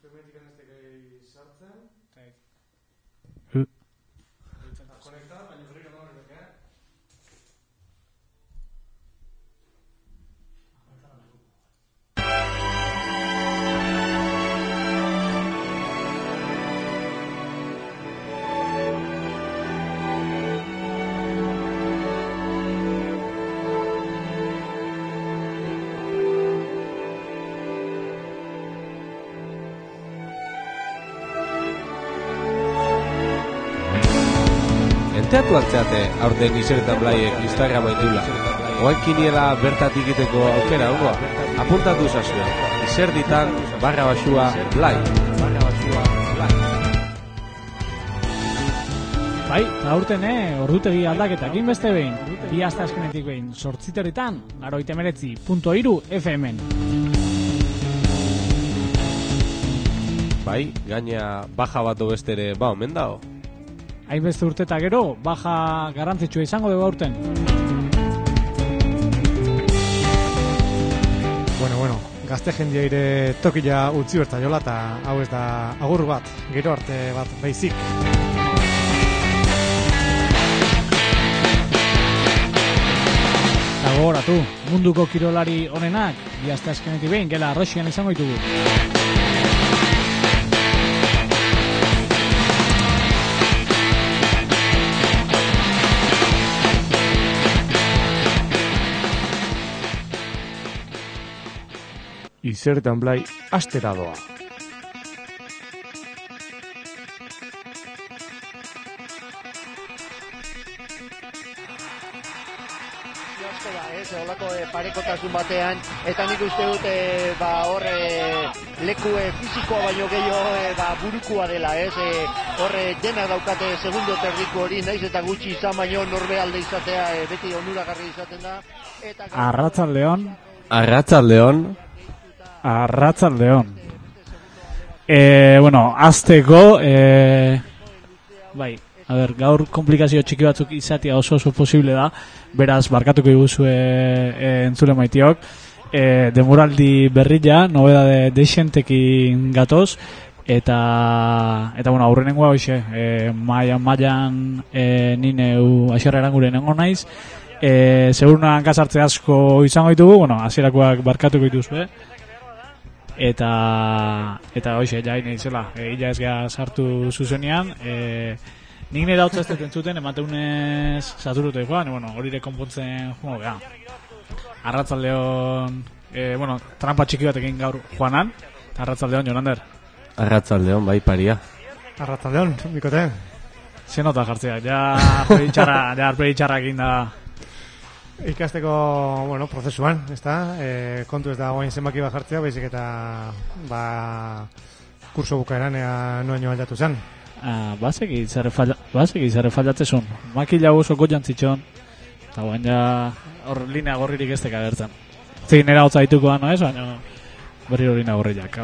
Teatu altzeate aurten Izeretan Blaiek Instagrama itula. Oain kiniela bertatik egiteko aukera hongo. Apuntatu zazua. Izerditan _Blai. Bai, aurten ordutegi aldaketak beste behin. Bi asteazkenetik behin 8:00 89.3 FM. Bai, gaina baja bat beste ere omen dago. Hainbeste urteta gero, baja garrantzitsua izango dugu aurten. Bueno, gazte jendia ire tokila utzi berta jola, eta hau ez da agur bat, gero arte bat baizik. Eta gogoratu, munduko kirolari onenak, bi asteazkenetik behin, gela Arroxian izango ditugu. Izeretan Blai astera doa. Olako parekotasun batean, eta nik uste dut leku fizikoa baino gehiago burukua dela, horre denak daukate segundo terdiko hori, naiz eta gutxi izan baino norbealde izatea beti onuragarri izaten da. Arratzaldeon. Bueno, azteko, bai, a ber, gaur komplikazio txiki batzuk izatea oso posible da, beraz, barkatuko iguzue entzule maitiok. Demoraldi berrilla, nobeda deixentekin gatoz, eta bueno, aurrenengoa hoxe, mailan nineu aixerra eranguren nengo naiz, seguruna hankasartze asko izango ditugu, bueno, hasierakoak barkatuko dituzue. Eta hoxe, ja ine izela, illa ez geha sartu zuzenean, nik nire dautza ez dut entzuten, emateunez saturute joan, bueno, horire konpontzen joan, geha. Arratzaldeon, bueno, trampa txiki batekin gaur joanan, arratzaldeon, Jonander. Arratzaldeon, bai, paria. Arratzaldeon, bikote. Ze nota jartzea, ja arpegi txarra egin da. Ikasteko, bueno, prozesuan, ezta? Kontu ez da guain zenbaki bat jartzea, baizik eta kurso bukaeran noaino aldatu zen. Baseki zerre fallatzezun. Makila oso gojantzitxon, eta guain ja hor linea gorririk ez teka gertzen. Zein nera hotza dituko no ez, baina berri hori linea gorriak.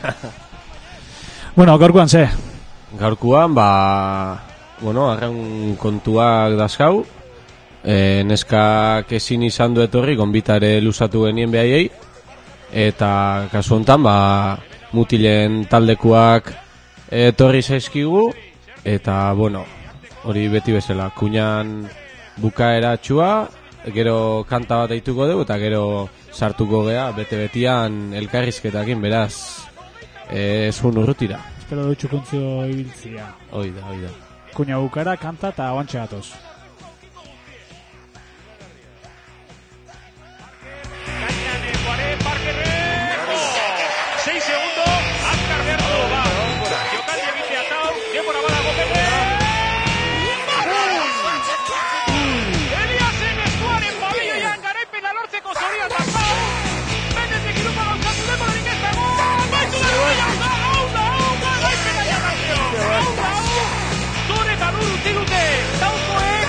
Bueno, gaurkoan ze? Gaurkoan, bueno, arraun kontuak dazkau. Neskak ezin izan du etorri, gonbitare luzatu genien behaiei, eta kasu honetan mutilen taldekuak etorri zaizkigu, eta bueno, hori beti bezala, kuñan bukaera txua, gero kanta bat aituko dugu, eta gero sartuko gea, bete-betian elkarrizketakin, beraz, zun urrutira. Espero dutxu kontzio ibiltzia. Oida. Kuña bukaera, kanta eta guantxe gatoz. 6 segundos, Azkar Berto va. Jokaldi egitea tau, denbora badago Pepe. Eliasen eskuaren pabilloian garaipena lortzeko zorian dakau. Benetik irupa gauzatu denborarik ez dago. Baitu da rueda, hau, garaipena jarrazio. Hau, zure eta lur utzi dute. Taukoek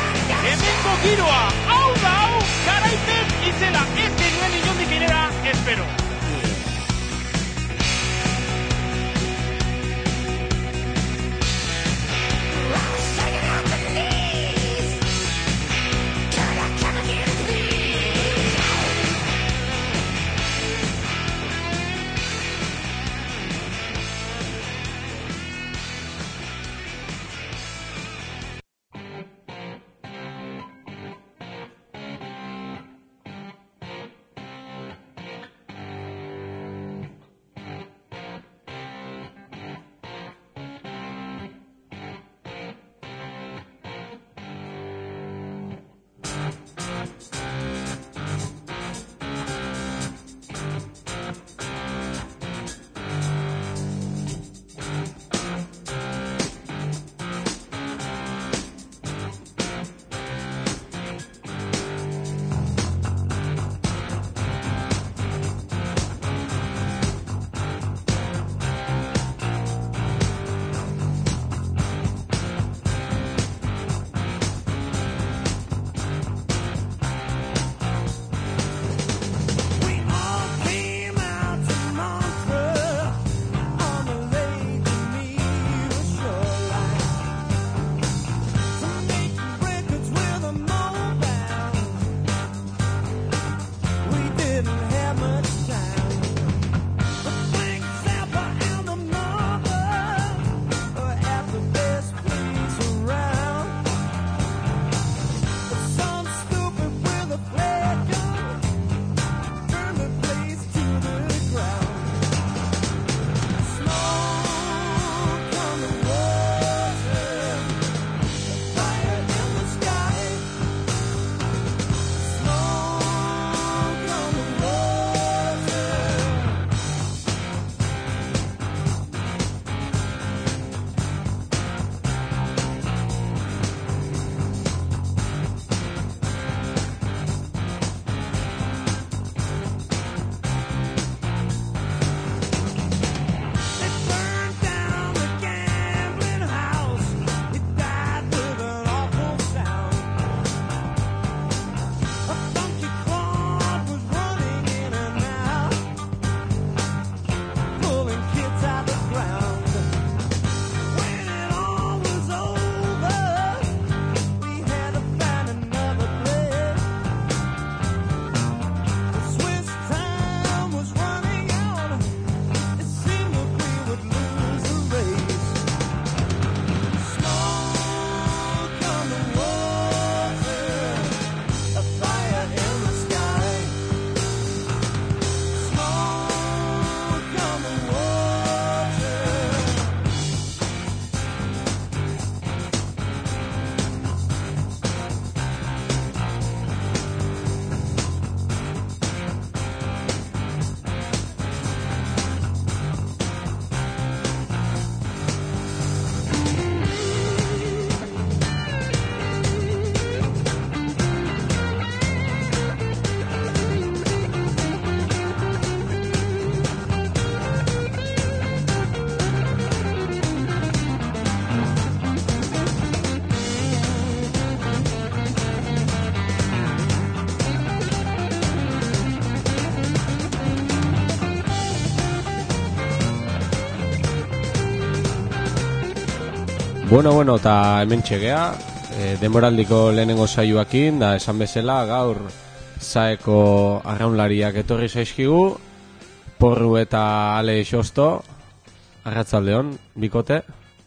Bueno, eta hemen txegea, denboraldiko lehenengo saioakin, da esan bezala, gaur zaeko arraunlariak etorri zaizkigu, Porru eta Ale Xosto, arratzaldeon, bikote.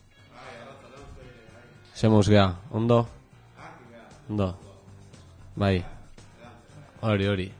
Zemuz gea, ondo? Ondo. Bai. Hori.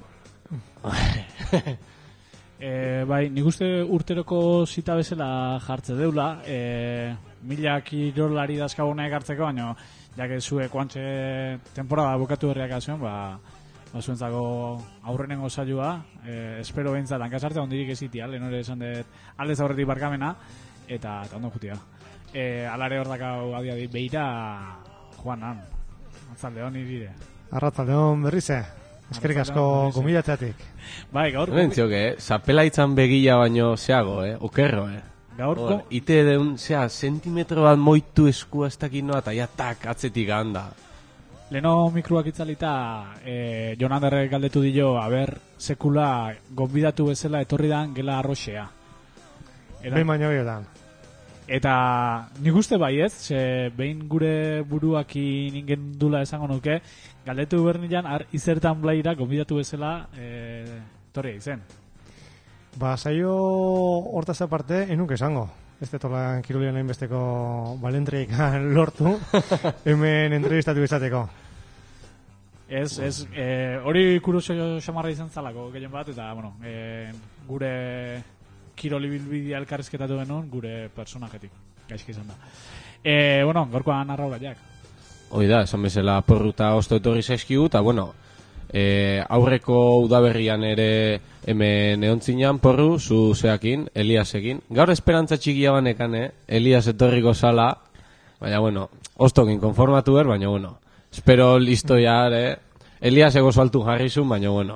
Bai, nik uste urteroko zita bezala jartze deula, mila kirolari dazkagunak hartzeko, baina jake zuek oantxe temporada bukatu berriak azuen, zuentzako aurrenengo saioa, espero behintzat hankasartzea ondirik ezitia, lehen hori esan dut aldez aurretik barkamena, eta ondo jutia. Alare hor dakau adi beira Juanan, atzaldeon irire. Arratzaldeon berrize, eskerrik asko gomilatzeatik. Bai, gaur... Zapela itzan begila baino zeago, okerro, Gaurko... Ite deun, sentimetro bat moitu eskua ez dakit noa, eta ja tak, atzetik handa. Leno mikroak itzalita, Jon Anderrek galdetu dio, sekula gonbidatu bezala etorri dan gela arroxea. Behin baino behiotan. Eta nik uste bai ez, behin gure buruakin ingen dula esango nuke, galdetu bernian izertan blaira gonbidatu bezala etorri izen. Saio hortaz aparte, enuk esango. Ez detolan kirolian hainbesteko balentreik lortu, hemen entrevistatu izateko. Ez, hori kurioso xamarra izan zalako, gehien bat, eta, gure kiroli bilbidea elkarrizketatu genuen, gure personajetik, gaizki izan da. Gorkoan arraula jak. Hoi da, esan bezala Porru eta Osto etorri zaizkigu, eta, aurreko udaberrian ere hemen eontzinean Porru, zu zeakin, Eliasekin. Gaur esperantza txikia banekan, Elias etorriko sala, baina, Ostokin konformatu baina, espero listo ya, Elias ego saltu jarrizun, baina,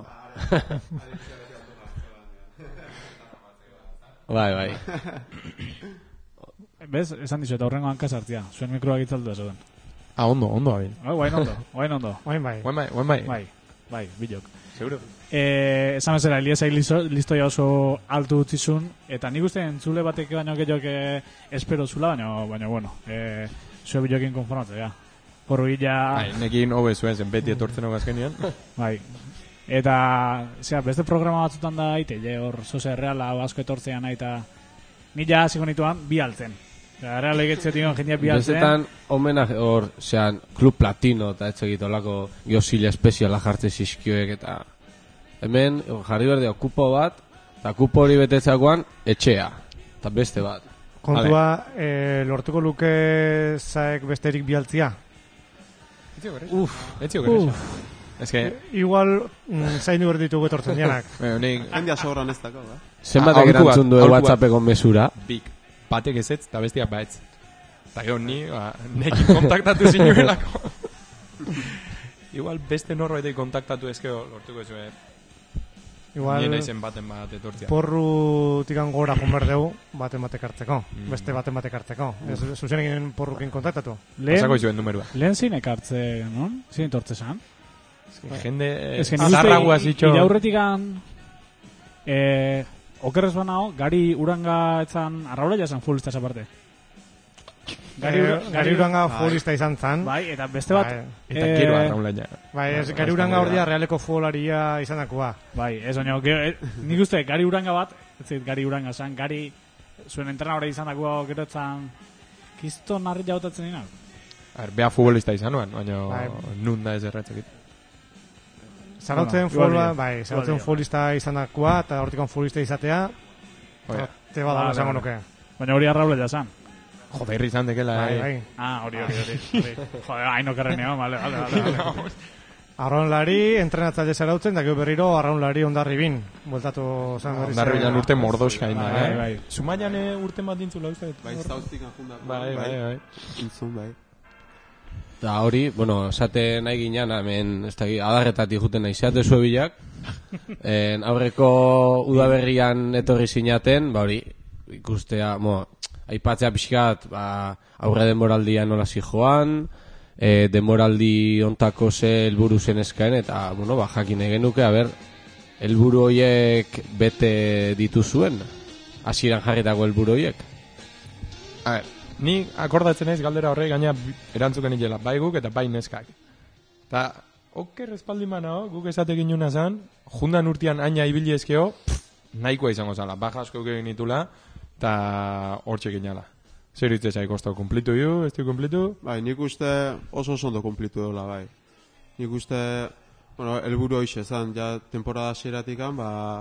Bai. Bez, esan dizu, eta horrengo hankasartzia, zuen mikroak itzaldu da zuen. Ondo, abin. Guain ondo. Bai, bilok. Seguro. Esan bezala, Eliasek listoia oso altu utzizun, eta nik uste entzule batek baino gehiok espero zula, baina, zue bilokin konformatu, ja. Porru gila... Bai, nekin hobe zuen zen beti etortzen ogazkenian. Bai. Eta, beste programa batzutan da aite, hor, zoze reala asko etortzean nahi, eta nila hasiko nituan bi altzen. Reala egetzetik jendeak bi altzen. Bestetan, homenaj, hor, Club Platino, eta etxegitolako geosila espeziala jartze zizkioek, eta hemen, jarri berde, kupo bat, eta kupo hori betetzakoan, etxea, eta beste bat. Kontua, lortuko luke zaek besterik bi altzia? Etxio gero. Ez que... Igual, zainu berditugu etortzen dianak. Jendia sobran ez dako, zenbatek erantzun du WhatsAppeko mesura? Bik, batek ezetz, eta bestiak baetz. Eta gero ni, nekin kontaktatu zinuelako. Igual beste norbaitek kontaktatu ezkeo lortuko ezue. Igual, nien aizen baten bat etortzia. Porru tikan gora jonberdeu, baten batek hartzeko. Beste baten batek hartzeko. Zuzenekin porrukin kontaktatu. Pasako izuen numerua. Lehen zinek hartze, non? Zine tortze zan? Jende azarragoa zitxo. Iraurretikan okerrez banao, Gari Uranga etzan arraula jazan fullistaz aparte. Gari Uranga fullista izan zan. Bai, eta beste bat eta gero arraula ja. Bai, Gari Uranga ordia realeko futbolaria izandakoa. Bai, ez baina nik uste Gari Uranga bat, ez zait Gari Uranga zan, Gari zuen entrenadore izandakoa gero etzan kisto narri jautatzen dina. Bea futbolista izanoan, baina nun da ez erratzekit. Zarautzen futbolista izandakoa eta hortikon futbolista izatea te badala esango nuke. Baina hori arraule jazan. Joder, izan dekela. Bai. Hori. Joder, haino kerreneo, vale. Arraunlari, entrenatzaile zarautzen, da gero berriro arraunlari ondarribin. Bueltatu zan berriz. Ondarribian urte mordoska inda. Bai. Zumaian urte bat dintzula uste. Bai, zauztik ajundako. Bai. Intzun, bai. Da hori, esate nahi ginean, hemen, adarretatik juten nahi zeate zuebilak. Aurreko udaberrian etorri zinaten, hori, ikustea, aipatzea pixkat, aurre denboraldia nola zijoan, denboraldi ontako ze helburu zen eskaen, eta, jakin egenuke, helburu horiek bete dituzuen, hasieran jarritako helburu horiek. ni akordatzen naiz galdera horrek gaina erantzuken itela, bai guk eta bai neskak. Eta, oker espaldi manao, guk esate ginuna zan, jundan urtean aina ibili ezkeo, nahikoa izango zala, baja asko egin nitula, eta hortxe ginala. Zer hitz ezai kosto, kumplitu ju, ez du kumplitu? Bai, nik uste oso ondo kumplitu dola, bai. Nik uste, bueno, helburu hoxe zan, ja temporada hasieratik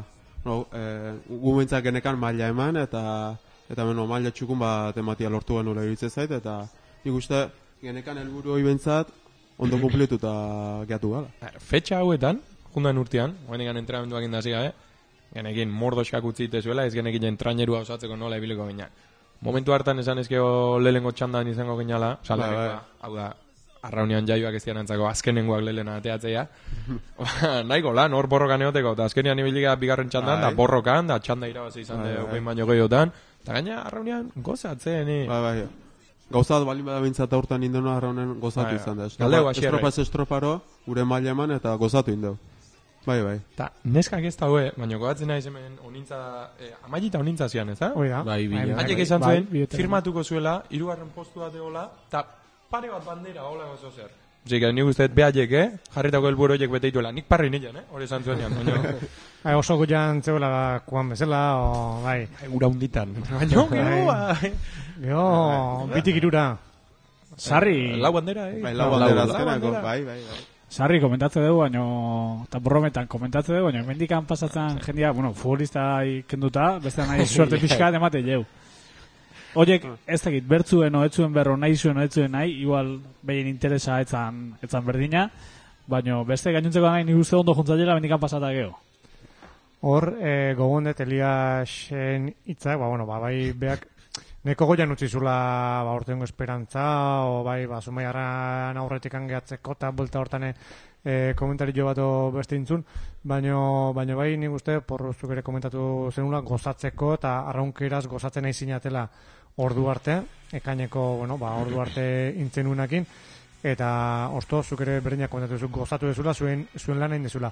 gumentzak genekan maila eman, eta maila txukun bat ematia lortu genuela iruditzen zait, eta nik uste genekan helburu hori bentzat ondo kumplitu eta geatu gala. Fetxa hauetan, jundan urtean, guenekan entrenamenduak indasi gabe, genekin mordoskak utzite zuela, ez genekin entrainerua osatzeko nola ibiliko ginen. Momentu hartan esan ezkeo lehengo txandan izango ginala, hau da, arraunean jaioak ez dianantzako azkenengoak lehena ateatzea. Nahiko lan, hor borrokan eoteko, eta azkenean ibiliga bigarren txandan, da borrokan, da txanda irabazi izan ogein baino gehiotan, eta gaina arraunean gozatzen. Bai. Gauzat balin bada bintzat aurten indenu arraunen gozatu izan da. Estropaz estroparo, gure maila eman eta gozatu indeu. Bai. Ta neskak ez daue, baina gogatzen naiz hemen onintza, amailita onintza zian, ez da? Oida. Bai, bila. Haiek izan zuen, firmatuko zuela, 3. postu bat egola, eta pare bat bandera hola gozo zer. Osik, nik usteet behaiek, jarritako helburu horiek bete dituela. Nik parri nilen, hori esan zuen Bai, oso guian zeuela kuan bezala, bai. Ura hunditan. Baina, gero, bitik irura. Sarri. Lau bandera, Bai, lau bandera azkenako, bai. Sarri komentatzen dugu, baina, eta borrometan komentatzen dugu, baina, mendikan pasatzen jendia, bueno, futbolista ikenduta, beste nahi suerte pixka emate jau. Oiek, ez dakit, bertzuen oetzuen berro nahi zuen oetzuen nahi, igual behien interesa etzan berdina, baina beste gainuntzeko nahi nik uste ondo juntzatela mendikan pasata geho. Hor, gogundet Eliasen hitzak, bai beak, neko goian utzi zula urtengo esperantza, o bai, Zumaiarran aurretik angeatzeko, eta bulta hortan komentario bat beste intzun, baina bai nik uste, porruzuk ere komentatu zenula, gozatzeko, eta arraunkeraz gozatzen nahi zinatela ordu arte, ekaineko, ordu arte intzenunakin, eta osto, zuk ere berdinak komentatu zuk gozatu dezula, zuen lan hain dezula.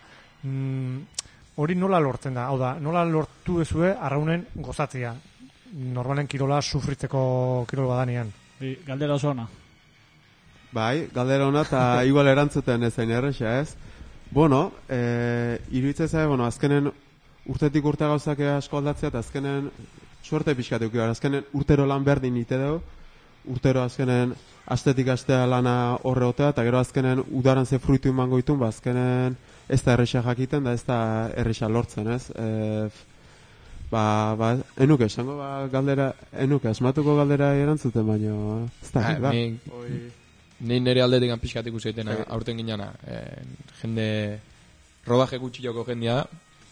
Hori nola lortzen da? Hau da, nola lortu dezue arraunen gozatzea? Normalen kirola sufritzeko kirol badanean. Galdera oso ona. Bai, galdera ona, eta igual erantzuten ezain erresa, ez? Bueno, iruditzen zabe, azkenen urtetik urte gauzak asko aldatzea, eta azkenen suerte pixkat eukio, azkenen urtero lan berdin ite dugu, urtero azkenen astetik astea lana horre otea, eta gero azkenen udaran ze fruitu imango ditun, azkenen ez da erresa jakiten, da ez da erresa lortzen, ez? Enuke, esango galdera, asmatuko galdera erantzuten, baina ez da, Ni nire aldetik pixkat ikuseiten aurten ginana. Jende rodaje gutxiloko jendia,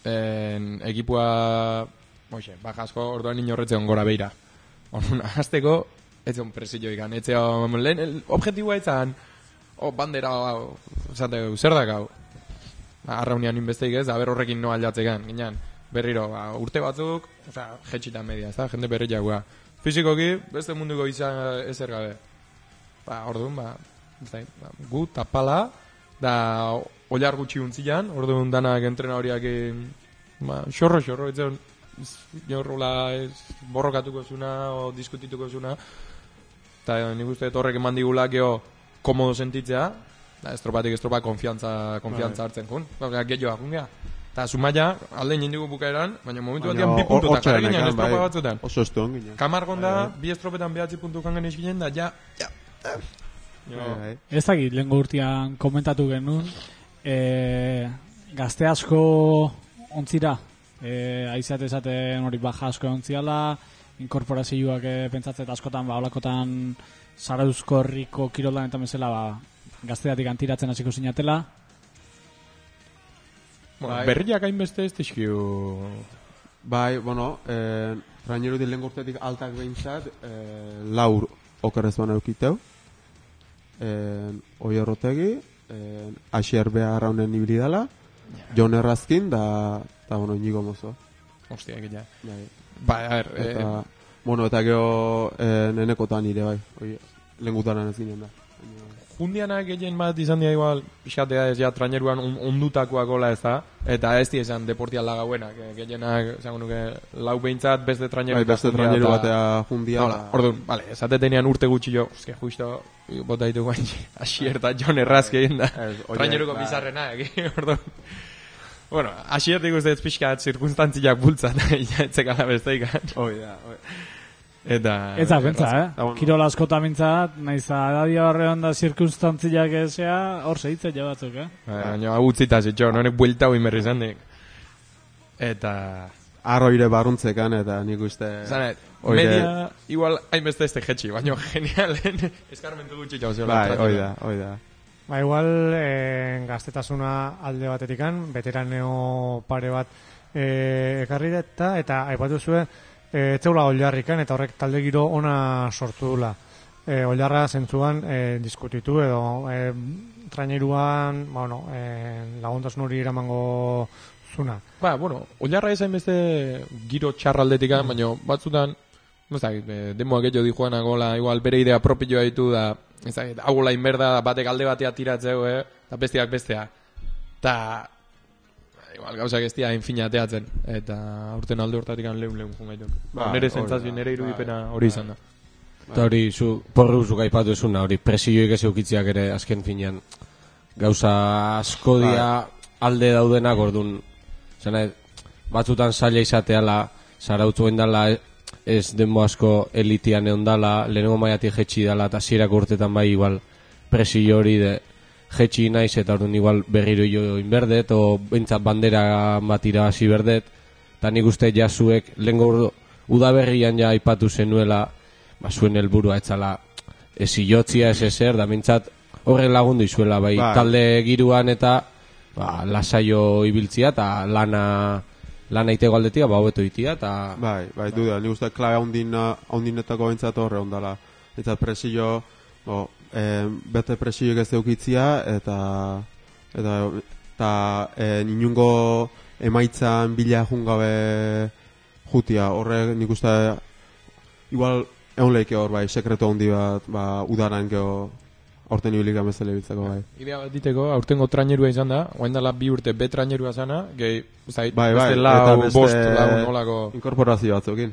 ekipua baja asko orduan nino horretzen gora beira. Orduan, azteko, ez zion presillo ikan, ez zion, lehen objektiboa etzan, bandera, zer da gau? Arraunian inbesteik ez, aber horrekin no aldatzekan, ginen, berriro, urte batzuk, jetxitan media, ez da, jende berriagoa. Fizikoki, beste munduko izan ezer gabe. Orduan, gu tapala, da oilar gutxi untzian, orduan danak entrena horiak xorro, etzen jorrola borrokatuko zuna o diskutituko zuna, eta nik uste horrek eman digula geho komodo sentitzea, estropatik estropa konfiantza hartzen jun, gehiagoa jungea. Eta Zumaia, alde nindugu bukaeran, baina momentu batean 2 puntutan jarri ginen estropa batzutan. Oso estuan ginen. Kamargonda, 2 estropetan 9 puntu kangen izginen, da ja. Ez dakit, lehenko urtean komentatu genuen, gazte asko ontzira, aizat ezaten hori baja asko ontziala, inkorporazioak pentsatzet askotan, olakotan Zarauzko herriko kiroldan eta mesela, gazteatik antiratzen hasiko zinatela. Berriak hainbeste ez tixkiu. Bai, trainerutik lehen urtetik altak behintzat, laur okerrez bana eukiteu. Oier Otegi, Asier Behar raunen ibridala, Jon Errazkin, da, Inigo Mozo. Ostia, egitea. Bai, a ver, eta gero nenekotan ire, bai. Lehen gutaran ez ginen da. Jundianak gehien bat izan dira igual, pixkatea ez ja traineruan ondutakoak gola ez da, eta ez di esan deportiala gauenak, gehienak, esango nuke, lau behintzat beste traineru. Beste traineru batea jundia. Orduan, bale, esatetenean urte gutxi jo, eske justo, bota ditu guain, Asier eta Jon Errazke egin da, traineruko bizarrena, orduan. Bueno, Asiertik uste ez pixkat zirkunstantziak bultzat, etzekala besteikan. Eta... Ez da, bentsa, Kirola askota mintzat, naiz adadia horrean da zirkunstantziak ezea, hor segitzen jabatzuk, Baina, utzita zitxo, honek buelta hoi merri zandik. Eta... Arroire baruntzekan, eta nik uste... Zanet, media, igual, hainbeste este jetxi, baina genialen eskarmentu gutxi jau zeola. Hoi da. Ba, igual, gaztetasuna alde batetikan, veteraneo pare bat ekarri eta aipatu zuen, etzeula Ollarrikan, eta horrek talde giro ona sortu dula. Ollarra zentzuan diskutitu edo traineruan, laguntasun hori iramango zuna. Ba, Ollarra ezain beste giro txarraldetika, baina batzutan, demoak gehiago di joanak gola, igual bere idea propioa ditu da, agola inberda, batek alde batea tiratzeu, eta besteak bestea. Eta... Igual, gauzak ez dira infinateatzen, eta urten alde hortatik lehun jungaituk. Nere zentzazio, nere irudipena hori izan da. Eta hori, porruzuk aipatu esuna, hori presioik ez eukitziak ere azken finean. Gauza asko dia alde daudenak ordun. Batzutan zaila izateala, zarautu endala ez denbo asko elitian egon dala, lehenengo maiatik jetxi dala, eta zirak urtetan bai igual presio hori de... jetxi naiz eta orduan igual berriro jo inberdet o bentsat bandera bat irabazi berdet eta nik uste jasuek lehenko udaberrian ja aipatu zenuela zuen helburua etzala ez ilotzia ez ezer da bentsat horrek lagundu izuela bai talde giruan eta lasaio ibiltzia eta lana itego aldetia hobeto itia eta bai duda nik uste klabe haundinetako bentsat horre ondala eta presio bete presioek ez eukitzia eta ninungo emaitzan bila jungabe jutia horrek nik uste igual egon leike hor sekreto handi bat udaran geho aurten ibilik amezele biltzeko Idea bat diteko, aurtengo trainerua izan da oain dala 2 urte be trainerua zana gehi, beste lau, bost, lau nolako inkorporazio batzukin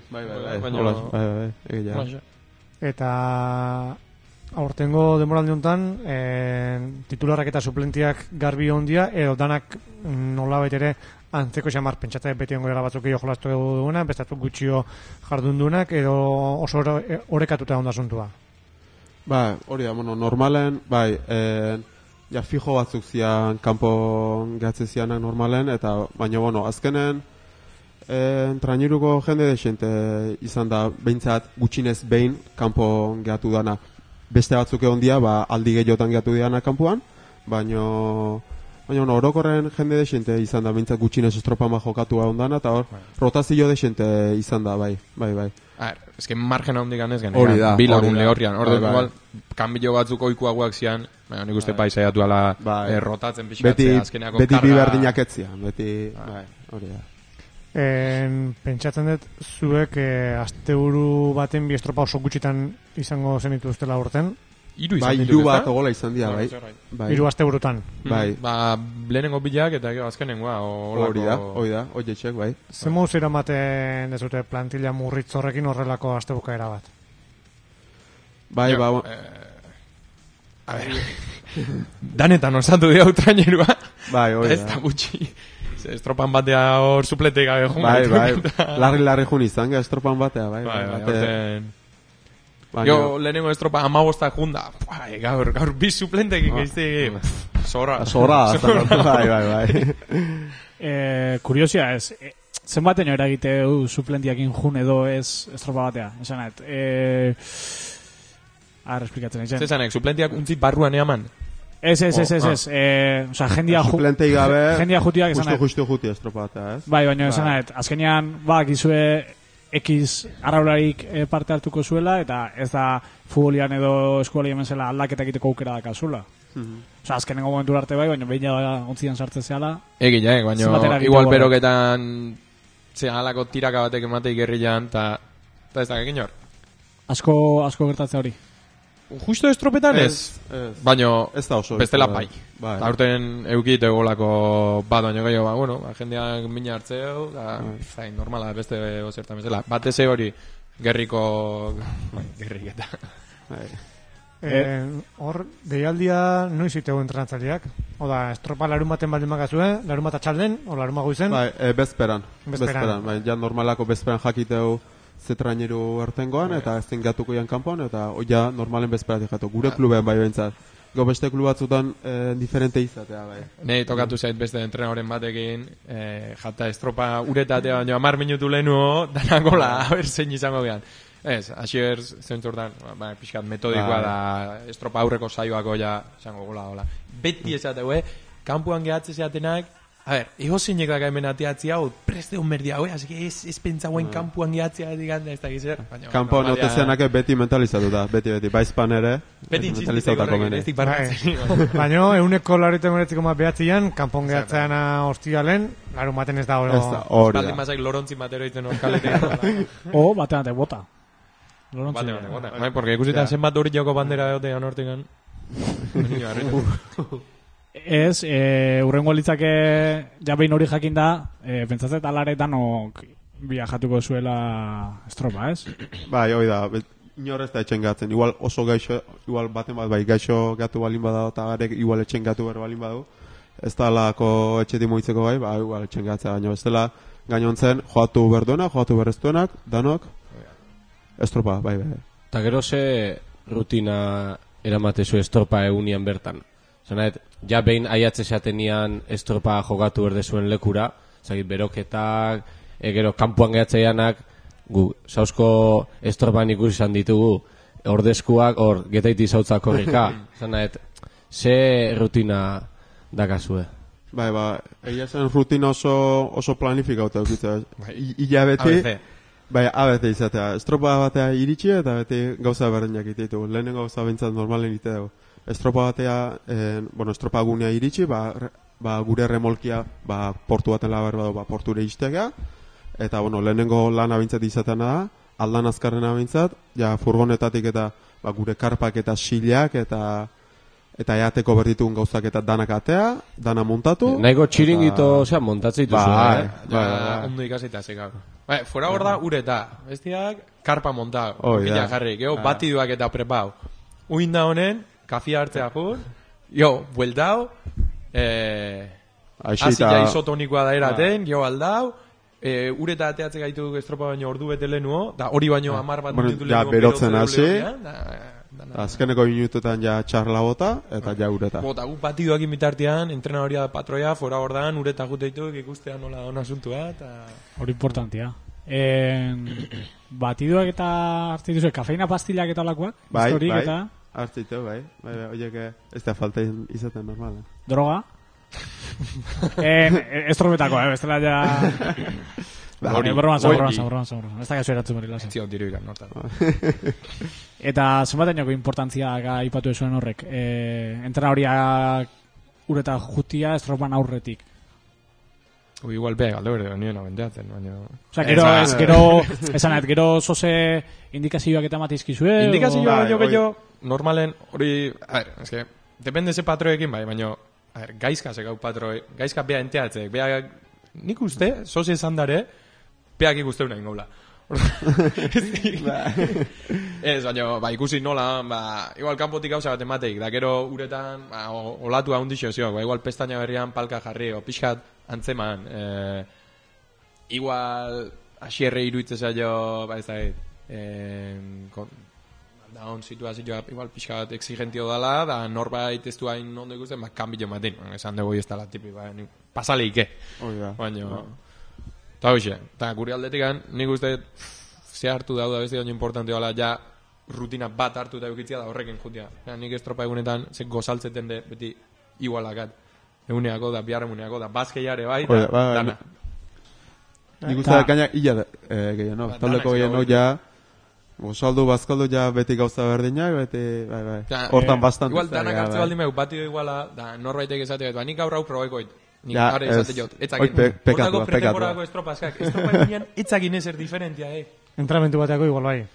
eta aurtengo demoraldi honetan titularrak eta suplentiak garbi ondia edo danak nolabait ere antzeko xamar pentsatzea beti ongo dela batzuk gehiago jolastu duguna, bestatzuk gutxio jardun duenak edo oso orekatuta ondasuntua. Hori da, normalen, ja fijo batzuk zian kanpo gehatze zianak normalen, eta baina, azkenen traineruko jende desente izan da, behintzat gutxinez behin kanpo gehatu dana. Beste batzuk egon dia, aldi gehiotan gehatu diana kanpoan, baina orokorren jende desente izan da, behintzat gutxinez estropan jokatu egon dana, eta rotazio desente izan da, bai. Ez que margen handik ganez genean, bilagun lehorrian, igual, kanbilo batzuk oikuaguak zian, baina nik uste paisaiatu ala rotatzen pixkatzea, azkeneako karga... Beti biberdinak etzian, hori da. Pentsatzen dut zuek asteburu baten bi estropa oso gutxitan izango zenitu ustela urten. Hiru bat ogola izan dira, bai. 3 asteburutan. Lehenengo bilak eta azkenengoa. Hori da, oietxek, bai. Zer moduz eramaten dezute plantilla murritzorrekin horrelako astebukaera bat? Danetan osatu dira trainerua. Hori da. Ez da gutxi. Estropan batea hor supletek gabe jun. Larri jun izan, estropan batea, Jo, lehenengo estropa 15 junda. Gaur bi suplentek egizte. Zorra. Kuriosia ez, zenbaten eragite suplentiakin jun edo ez estropa batea, esanet. Esplikatzen egin. Zesanek, suplentiak untzi barruan eaman. Ez. Jendia suplentei gabe, jutiak esanet. Justu jutia estropa batea, ez? Baina esanet, azkenean, gizue X arraularik parte hartuko zuela, eta ez da futbolian edo eskuali hemen zela aldaketak egiteko aukera dakazula. Azkenengo momentu arte baina behin ontzian sartzen zehala. Egia, baina igual beroketan zehalako tiraka batek emateik gerrilan, eta ez da gekin hor. Asko gertatzea hori. Justo estropetan ez. Baino, Ez da oso. bestela bai. Bai. Eta urten eukit egolako bat baino gehiago, ba, bueno, jendeak mina hartzeo, da, zain, normala, beste ozertan bezala. Batez hori, gerriko, gerrik eta. Bai. Hor, deialdia noiz itego entrenatzaileak? Oda, estropa larun baten baldin magazue, larun bat atxalden, o larun mago izen? Bai, bezperan. Bai, ja normalako bezperan jakiteu zetraineru ertengoan, eta ezin gatuko ian kanpon, eta ja normalen bezperatik jatu. Gure klubean bai bentsat. Go beste klub batzutan diferente izatea, bai. Nei tokatu zait beste entrenoren batekin, jata estropa uretatea baino 10 minutu lehenuo, danakola, a ber zein izango gehan. Ez, asier zentzortan, pixkat metodikoa da, estropa aurreko saioako ja, izango gola, hola. Beti esateu, kanpuan gehatze zeatenak, a ber, ego zeinek daka hemen ateatzi hau, preste hon berdi hau, así que ez pentsauen kanpuan gehatzea diganda, ez da gizer. Kanpuan otezeanak beti mentalizatuta, beti, baizpan ere, beti mentalizatutako mene. Baina, euneko lauriten moretziko ma behatzean, kanpon gehatzean hostialen, larun baten ez da hori. Baldin mazaik lorontzi matero iten orkaletean. O, batean bota. Bai, porque ikusita zenbat hori joko bandera egotean hortikan. Ez, urrengo litzake jabein hori jakin da, pentsatzen alaretan viajatuko zuela estropa, ez? Bai, hoi da, inor ez da etxen gatzen, igual oso gaixo, igual baten bat bai gaixo gatu balin badao, eta garek igual etxen gatu behar balin badao, ez da lako etxetik moitzeko bai, igual etxen gatzea, baina ez dela gainontzen, joatu berduenak, joatu berreztuenak, danok, estropa, bai. Eta gero ze rutina eramatezu estropa eunian bertan? Zanaet, ja behin aiatze zatenian estropa jogatu berdezuen lekura, zagit beroketak, gero kanpuan gehatzeianak, gu, sauzko estropan ikusi izan ditugu, ordezkuak, hor, getaiti zautzak horrika. Zanaet, ze rutina dakazue? Bai, egia zen rutina oso planifikauta dukitza. Hilabete, bai, abete izatea. Estropa batea iritsi eta beti gauza berdinak ititu. Lehenen gauza bintzat normalen ite dugu. Estropa batea, estropa gunea iritsi, gure remolkia, portu baten labar badu, porture iztega. Eta, lehenengo lana bintzat izatean da, aldan azkarrena bintzat, ja, furgonetatik eta gure karpak eta silak eta eateko berditun gauzak eta danak atea, dana montatu. Naiko txiringito, osea, montatzeitu zuen, Ondo ikasita zekak. Fuera hor da, ureta, bestiak, karpa montau, okila jarri, geho, batiduak eta prepau. Uinda honen, kafia hartzea jur, bueltau, azila isotonikoa da eraten, geho aldau, ureta ateatze gaitu estropa baino ordu bete lehenuo, da hori baino 10 bat minutu lehenuo. Ja, berotzen hasi, azkeneko minutuetan ja txarla bota, eta ja ureta. Bota, gu batiduak inbitartean, entrenadoria da patroia, fora hordan, ureta juteituk, ikustean nola hona asuntua, eta... Hori importantia. Batiduak eta hartzituzue, kafeina pastillak eta olakoak? Bai, hartzitu, bai. Oiek ez da falta izaten normala. Droga? Estropetako, bestela ja... Borroan. Ez da gaso eratzen hori lasen. Zion diru ikan, nortan. Eta zenbatenoko importantzia aipatu zuen horrek? Entrenadoriak ureta jutia estropan aurretik. Igual beha galdo berde, nioen abenteatzen, baina... Gero zoze indikazioak eta matizkizue? Indikazioak jo, normalen hori... A ver, es que, depende ze patroekin bai, baina... A ver, gaizka zekau patroi, gaizka beha enteatzek, beha... Nik uste, zoze esan dare, beak ikuste una ingola. Ez, baina, ikusi nola, igual kanpotik gauza bat emateik, da gero uretan, olatu ahondixo ziok, igual pestaña berrian palka jarri, o pixkat antzeman, igual asierre iruitzeza jo, ez da, daun situazioa igual pixkat exigentio dala, da norbait ez du hain ondo ikusten, kanbilo maten, esan dugu ez dala tipi, pasaleike, baina... Eta hoxe, eta guri aldetikan, nik uste ze hartu dauda beste daño importante bala, ja rutina bat hartu eta eukitzia da horrekin jutia. Nik estropa egunetan, ze gozaltzeten de, beti igualakat. Eguneako da, bihar eguneako da, bazkeiare bai, dana. Nik uste da, gaina illa gehiago, taldeko gehiago, ja, gozaldu, bazkaldu, ja, beti gauza berdinak, beti, bai, hortan bastante. Igual, danak hartze baldin mehu, bati iguala, da, norbaitek esatea, nik aurrau probaikoit. Nik gare izate jot, etzakin. Pekatua. Estropa eginean etzakin ezer diferentia, Entramentu bateako igual bai.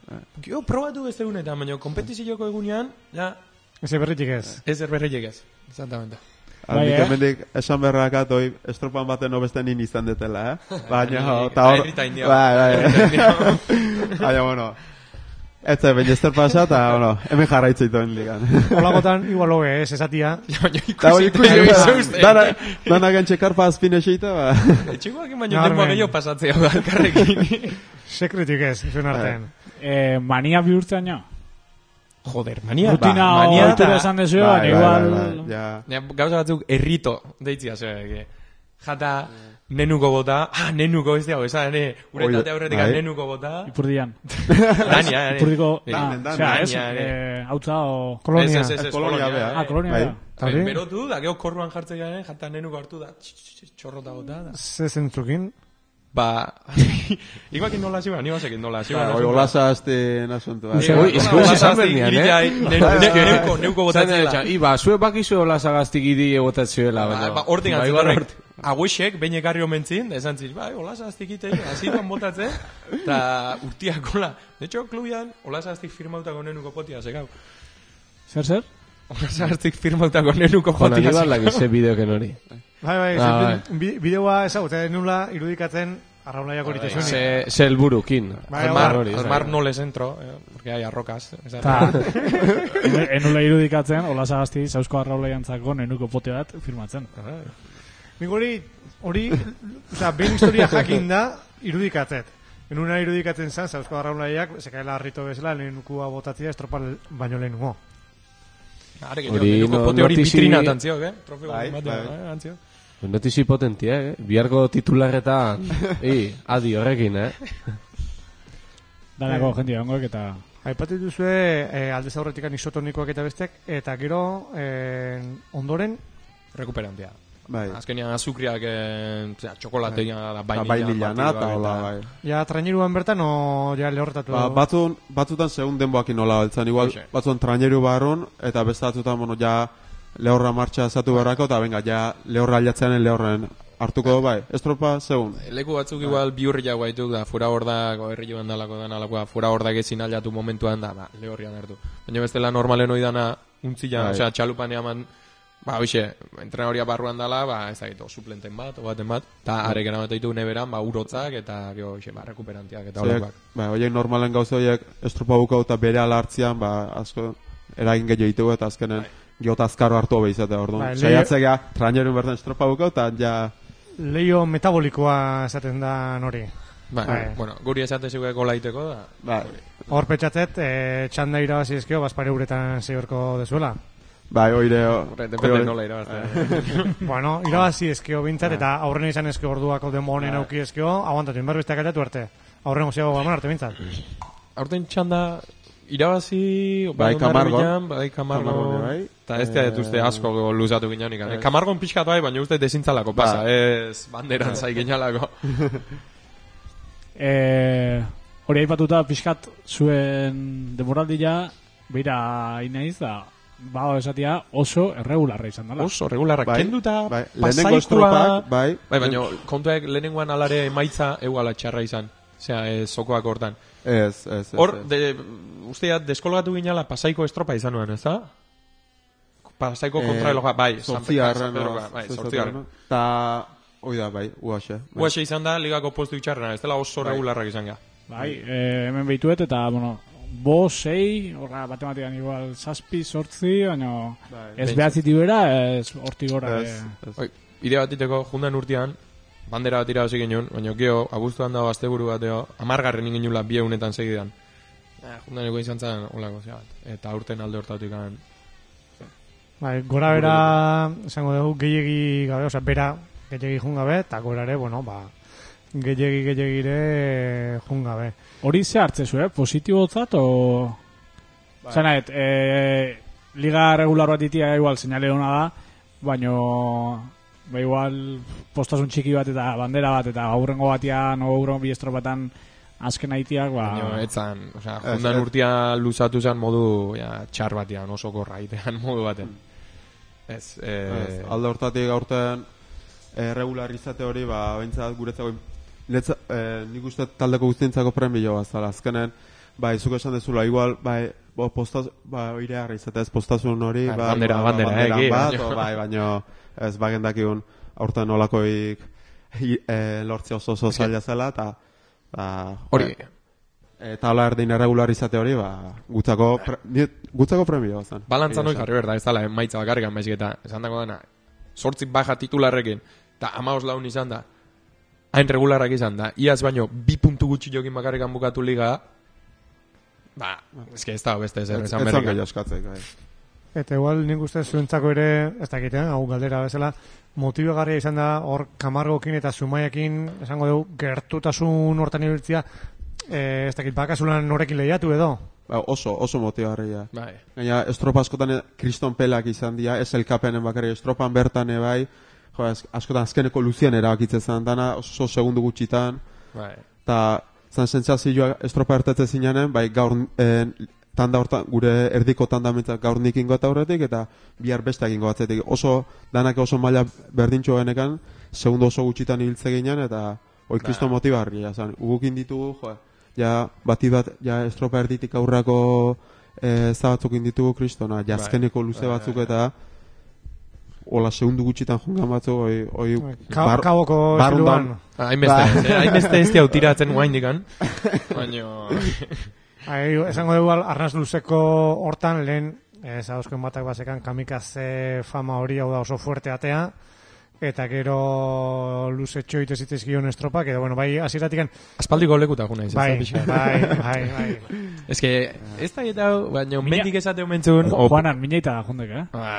Gio, probatu ez egunetan, baina kompetizioko egunean, ja, Ez berritik ez. ez erberreiek ez. Exactamente. Aldik hemendik esan berrakat oi estropan baten obesten nin izan detela, Baina, eta hor... Errita india. Baina, bueno... Ez zen, baina estropa asa, eta, bueno, hemen jarraitzeitu ligan. Olagotan, igual hoge, ez esatia. Eta hori ikusi, dana gantxe karpa azpin eseita, ba... Etxikoak baino denboa gehiago pasatzea da, elkarrekin. Sekretik ez, zuen artean. Mania bihurtzen ja. Joder, mania. Rutina mania ohitura esan dezu, baina igual... Gauza batzuk errito deitzia zure. Jata nenuko bota, nenuko ez dago, esan, uretate aurretik nenuko bota. Ipurdian. Dania, Ipurdiko, Dania, hautza o... Kolonia. Kolonia bea. Kolonia bea. Berotu, da, geho korruan jartzen garen, jata nenuko hartu da, txorrota bota da. Ze zentrukin. Ba, iguakin nola ziba, ni basekin nola ziba. Oi, olasa azte nasuntu. Esan bernian, Neuko botatzela. Iba, zue bakizu olasa gaztik idi egotatzuela. Ba, hortik antzit, aguixek, behin ekarri omentzin, esan zin, bai, olasa gaztik itei, aziduan botatzen, eta urtiak ola. De hecho, klubian, olasa gaztik firmautako nenuko potia, zekau. Zer? Olasa gaztik firmautako nenuko potia, zekau. Jona, nibala gize bideoken hori. Bai, bideoa ezagutzen nula irudikatzen arraunlaiak hori tesuni. Ze helburukin. Almar no les entro, porque hay arrocas. Enula irudikatzen, olasa gazti, zauzko arraunlaiantzako nenuko pote bat firmatzen. Nik hori, oza, behin historia jakin da irudikatzet. Enuna irudikatzen zan, zauzko arraunlaiak, zekaela harrito bezala, lehenukua botatzea estropal baino lehenuko. Hori vitrina tantzio, trofeo antzio. Notizi potentia, biharko titularretan, adi horrekin, Danako jendia ongoek eta... Aipatu duzue, aldez aurretik isotonikoak eta bestek, eta gero, ondoren... Rekuperantea. Bai. Azkenean azukriak, txokolateia, bainila nata, bai. Ja, traineruan bertan, o ja lehorretatu... Batzutan segun denboakin nola beltzan, igual, batzutan traineru barrun, eta bestatutan, bueno, ja lehorra martxa zatu berrako, eta venga, ja lehorra aliatzeanen lehorren hartuko, bai, estropa, segun. Leku batzuk igual biurri jau gaituk, da, fura hordak, herri joan dalako den alakoa, fura hordak ezin aliatu momentuan, da, lehorrian hartu. Baina bestela normalen oidana, untzila, osea, txalupanean man, hoxe, entrenadoria barruan dala, ez da gitu, suplenten bat, o baten bat, eta arek eramateitu neberan, urotzak, eta gero, hoxe, rekuperantiak, eta holokoak. Oiek normalen gauza horiek estropa bukau eta bere alartzian, asko eragin gehiago ditugu, eta azkenen geota azkaro hartu hobe izatea, orduan. Saiatzea, trainerun bertan estropa bukau, eta ja... Leio metabolikoa esaten da nori. Bueno, guri esate zeuek golaiteko da. Hor petxatzet, txanda irabazi ezkio, bazpare uretan zeigorko dezuela. Bai, oire... Depende nola irabazte. Bueno, irabazi ezkio bintzat, eta aurren izan ezkio orduako denbo honen auki ezkio, aguantatu, inberbesteak altatu arte. Aurren goziago gaman arte bintzat. Aurten txanda irabazi... Bai, Kamargon. Bai, Kamargon. Eta ez da uste asko luzatu gineanik. Kamargon pixkat bai, baina uste dezintzalako pasa. Ez banderan zai ginealako. Hori aipatuta pixkat zuen demoraldia, beira inaiz da... esatia oso erregularra izan dela. Oso erregularra. Kenduta pasaikoa... Baina kontuak lehenengoan alare emaitza eguala txarra izan. Osea, sokoak hortan. Ez. Hor, usteat, deskolgatu gineala pasaiko estropa izan nuen, ez da? Pasaiko kontraeloja, bai. Zortzigarren. Ta, oida, bai, uaxe. Uaxe izan da, ligako postu itxarrena, ez dela oso regularrak izan ga. Bai, hemen behituet, eta, bueno, 5-6, horra, batematikan igual, 7-8, baina ez behatziti bera, ez horti gora. Idea bat diteko, jundan urtean, bandera bat irabazi genuen, baina geho, abuztuan dago asteburu bat, 10 ingenula 2 egunetan segidan. Jundaneko izan zen, olako, eta urten alde hortatik ganen. Bai, gora bera, esango dugu, gehiagi gabe, osea, bera gehiagi jungabe, eta gora ere, bueno, gehiagire jungabe. Hori ze hartzezu, positibotzat, o... Zanaet, liga regular bat ditia igual señale hona da, baino... Ba igual postasun txiki bat eta bandera bat eta aurrengo batian o aurrengo bi estropatan azken haitiak baina etzan, osea, jundan urtia luzatu zen modu txar batean, oso korraitean modu baten. Alde hortatik aurten regularizate hori, bentsat guretzako nik uste taldeko guztientzako premio bazala, azkenen bai, zuk esan dezula, igual, bai, irearra izate ez postasun hori, bandera, bat, baino, ez bagendakigun, aurten olakoik lortzea oso zaila zela, eta hori, eta hola erdin irregularizate hori, gutzako premio zen. Balantzan hori jarri berda, ez dala, emaitza bakarrikan baizik eta, esan dako dena, 8 baja titularrekin, eta 15 laun izan da, hain regularrak izan da, iaz baino, 2 puntu gutxi jokin bakarrikan bukatu liga, ez da beste zer esan berrika. Ez zonke joskatzek, Eta igual nik uste zuentzako ere, ez dakiten, hau galdera bezala, motibagarria izan da, hor Kamargokin eta Zumaiakin, esango dugu, gertutasun hortan ibiltzia, ez dakit, bakasulan norekin lehiatu edo? Oso motibagarria. Gaina, estropa askotan kriston pelak izan dira, ez elkapenen bakarri, estropan bertan bai, askotan azkeneko luzian erabakitzen zen dana, oso segundu gutxitan, eta zan sentsazioa estropa ertetze zinanen, bai gaur tanda hortan, gure erdiko tanda mentzat gaur nik ingo eta horretik, eta bihar beste egingo batzetik. Danak oso maila berdintxo genekan, segundu oso gutxitan hiltze ginen, eta hoi kriston motibarria. Ugukin ditugu, bati bat, estropa erditik aurrako zabatzukin ditugu kristona, azkeneko luze batzuk eta hola segundu gutxitan jungan batzu, kaboko estiluan. Hainbeste ez diau tiratzen guain dikan. Baina... Esango dugu arnaz luzeko hortan lehen zauzkoen batak bazekan kamikaze fama hori hau da oso fuerte atea eta gero luzetxo itezitezkion estropak edo bueno, bai aziratikan aspaldiko lekuta guna izan bai ez que ez da eta baina mendik esate omentzun Juanan mineita da jondek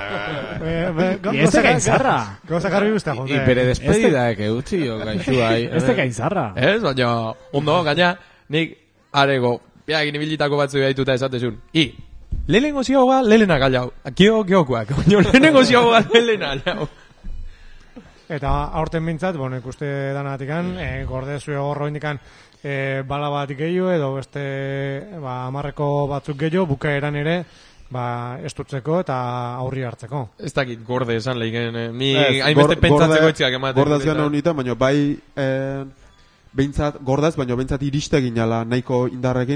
ez da gainzarra gauza garbi guztia jondek bere despedida utzi jo gaitxu ez da gainzarra ez baina ondo gaina nik arego Biagin ibilitako batzu gaituta esatezun. Lehenengo zioa, lehena gallau. Giokuak. Lehenengo zioa, lehena gallau. Eta aurten bintzat, ikuste danatikan, gordezue horro indikan bala bat gehiago, edo beste amarreko batzuk gehiago, bukaeran ere, estutzeko eta aurri hartzeko. Ez dakit gorde esan lehiken, ni hainbeste pentsatzeko etxeak ematen. Gordaz gana honetan, baina bai... Behintzat, gordaz, baina behintzat iriste ginala, nahiko indarrekin.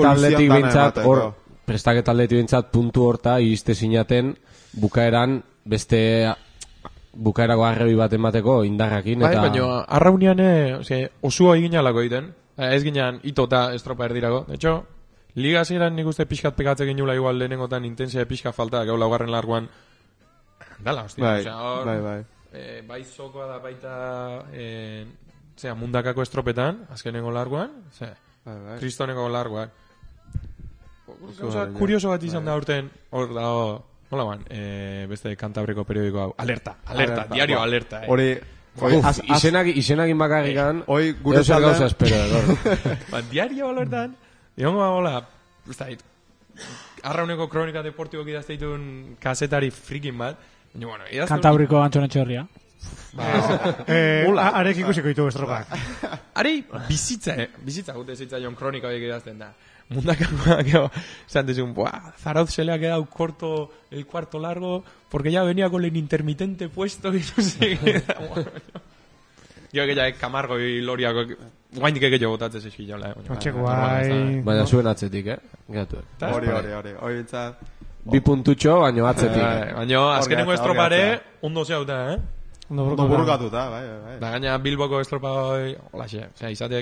Prestaket atletik behintzat puntu horta iriste zinaten bukaeran bukaerako arrebi bat emateko indarrakin. Baina arraunian osua eginalako egiten, ez ginean ito eta estropa erdirako. De hecho, liga zeran nik uste pixkat pekatze ginula igual lehenengotan intensia pixka falta, gau laugarren larguan. Dala, hostia. Bai zokoa da baita... mundakako estropetan, azkenengo larguan, kristoneko larguan. Kurioso bat izan da urten, hor da, nola ban, beste Kantabriko periodiko hau, alerta, diario alerta. Izenak inbakarrikan, hoi gure gauza espero. Diario alertan, diongo hola, arrauneko kronika deportibo idazte ditun kasetari frikin bat, Kantabriko Antxonetxe horria. Arek ikusiko ditu estropak. Ari bizitza gute zitzaion kronika horiek idazten da. Mundakakoak esan dezun, Zarauz se le ha quedado corto el cuarto largo porque ya venía con el intermitente puesto y no sé qué. Yo que ya Camargo y Loriako guaindik egeio botatzen zizki jaula. Baina zuen atzetik, Gatu. Hori bintzat. 2 puntutxo, baino atzetik. Baina azkenengo estropare ondo zeuta, Ondo burukatuta, bai. Da gaina Bilboko estropa holaxe, izatek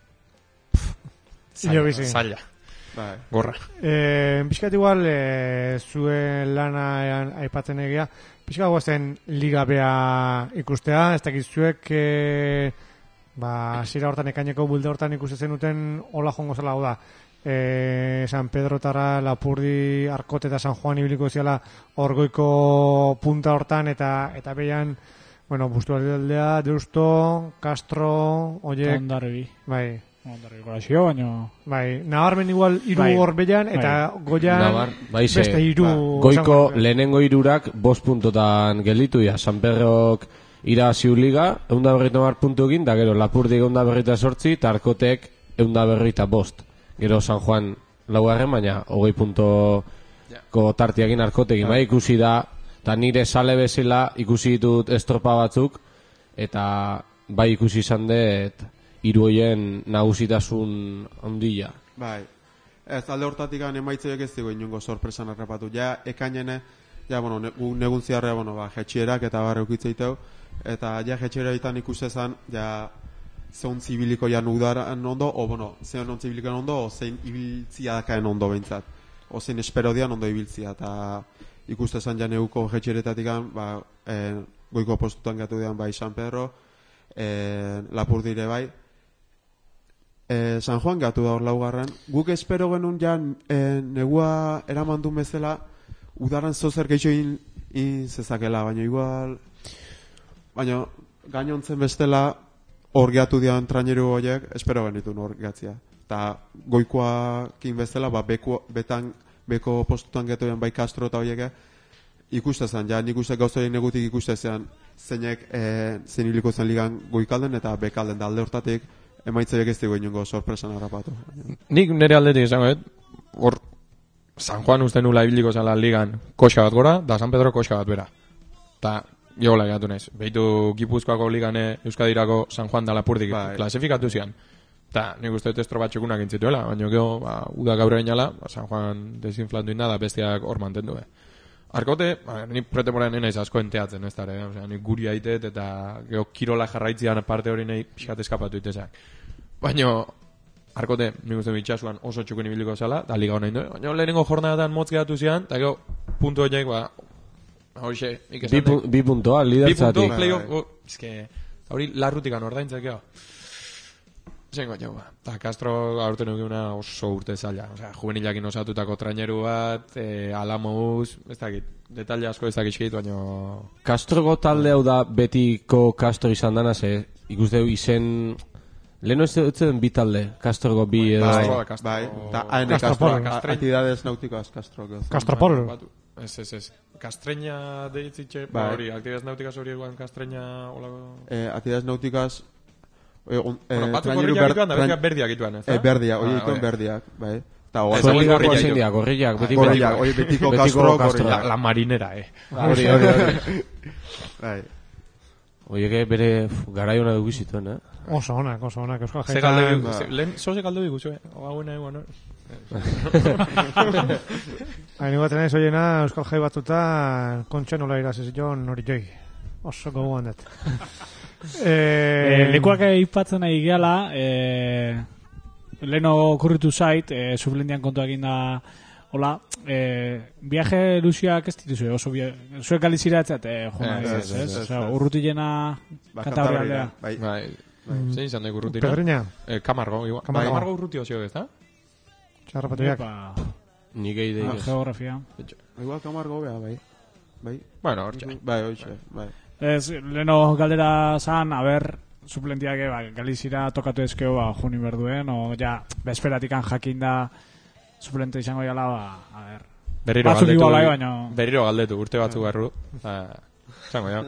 zaila. Gorra. Piskat igual, zuen lana aipatzen egia, piskat guazen liga bea ikustea, ez dakit zuek zira hortan ekaineko bulde hortan ikustezen duten hola jongo zela da. San Pedro tara Lapurdi, Arkote eta San Juan ibiliko ziala orgoiko punta hortan eta behan Bustu aldea, Deusto, Castro, oiek... Ondarri. Bai. Ondarri gorazio, baina... Bai, nabarmen igual iru hor behan, eta goian beste iru... Goiko lehenengo irurak 5 puntotan gelditu, San Pedrok irabazi liga, 150 puntuekin, da gero Lapurdi 148, eta Arkotek 145. Gero San Juan laugarren, baina 20 puntoko tartiakin Arkotekin, bai ikusi da... Eta nire sale bezala ikusi ditut estropa batzuk, eta bai ikusi izan dut hiru hoien nagusitasun handia. Bai. Ez, alde hortatik emaitzeiek ez dugu inungo sorpresan harrapatu. Ja, ekainene, ja, bueno, negun ziarrea, bueno, jetxierak eta barra eukitzeiteu, eta ja, jetxieretan ikustezan, ja, zein zibiliko jan udaran ondo, o, bueno, zein zibiliko ondo, o zein ibiltzia dakaen ondo behintzat. O zein esperodian ondo ibiltzia, eta ikustezan ja neuko jetxieretatik, goiko postutan gatu dian bai San Pedro, Lapurdire bai, San Juan gatu da hor laugarren. Guk espero genuen ja negua eraman duen bezala udaran zozer gehiago zezakela, baina igual gainontzen bestela hor geatu dian traineru horiek, espero genituen hor gehatzia. Eta goikoakin bezala, beko postutan getu dian bai Castro eta horiek ikustezan, ja nik uste gauzaren negutik ikustezan zeinek zein hiliko zen ligan goikalden eta bekalden da alde hortatik emaitzaiek ez dugu inongo sorpresan harrapatu. Nik nire aldetik izango, hor San Juan uste nula ibiliko zela ligan koxa bat gora, da San Pedro koxa bat bera. Ta jola egatu naiz. Behitu Gipuzkoako ligane Euskadirako San Juan da Lapurdik klasifikatu zian. Ta nik uste dut estro bat txekunak intzituela, baina gero, uda gaur egin jala, San Juan desinflatu inda da bestiak hor mantendu. Arkote, ni pretemporan naiz asko enteatzen, ez dara, ni guri aitet eta gero kirola jarraitzian parte hori nahi pixkat eskapatu itezak. Baina, arkote, nik uste bitxasuan oso txukun ibiliko zela, da liga honain du, baina lehenengo jornadatan motz geratu zian, eta gero, puntu horiek, horixe, ikesan. Bi puntoa, liderzatik. Bi puntu, playoff, hori larrutikan ordaintzak, gero. Zengo, jau, eta Castro aurten eukuna oso urte zaila. Osea, juvenilakin osatutako traineru bat, Alamous, ez dakit, detalle asko ez dakit, baina... Castroko talde hau da betiko Castro izan dana, ikuste du izen... Leheno ez den bi talde, Castroko bi edo... Bai, eta haene Castro, actividades nauticas Castro. Castropol. Ez. Castreña deitzitxe, hori, actividades nauticas hori eguan Castreña... Actividades nauticas... Batu gorriak ituan da, bestiak berdiak ituan, ez da? Berdiak, hori ituen berdiak, bai. Gorriak, betiko Castro. La marinera, Hori. Bai. Oieke bere garaiona dugu zituen, Oso onak, Euskal Jaita. Lehen zoze galdu diguzu, Hauena eguan, Hain baten ez oiena Euskal Jai batuta kontxe nola iraziz joan hori joi. Oso gogoan dut. Lekuak ipatzen nahi gehala, leheno kurritu zait, sublendian kontua egin da, hola, viaje luziak ez dituzue, oso zuek galiziratzat, jona ez, urrutilena Kantabria aldea. Bai, zein izan daik urrutina? Pedreña? Kamargo, igual. Kamargo urruti osio, ez da? Txarrapatuak. Nik egin deiz. Geografia. Igual Kamargo bea, bai. Bueno, hortxe. Bai. Ez, leheno galdera zan, suplentiak Galizira tokatu ezkeo juni berduen, o ja, bezperatikan jakin da suplente izango jala, Berriro galdetu, urte batzu barru. Zango, ja.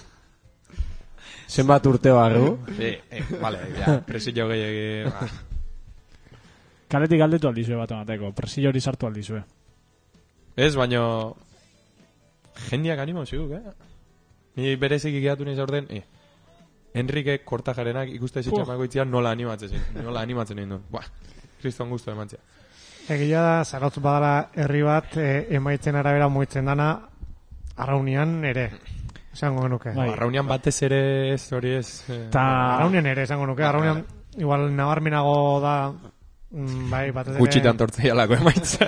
Zenbat urte barru? Vale, ja, presillo gehiagi. Kaletik galdetu aldizue bat emateko, presillo hori sartu aldizue. Ez, baina jendiak animo ziguk, Ni berezik ikiatu niz orden, Enrique Kortajarenak ikuste zitxamako itzian nola animatzen egin duen. Kriston guztu emantzia. Egia da, zarautz badala herri bat, emaitzen arabera moitzen dana, Arraunian ere, esango genuke. Arraunian batez ere ez hori ez. Arraunian ere, esango genuke. Arraunian, igual, nabarmenago da, bai, batez ere... Gutxitan tortzeialako emaitza.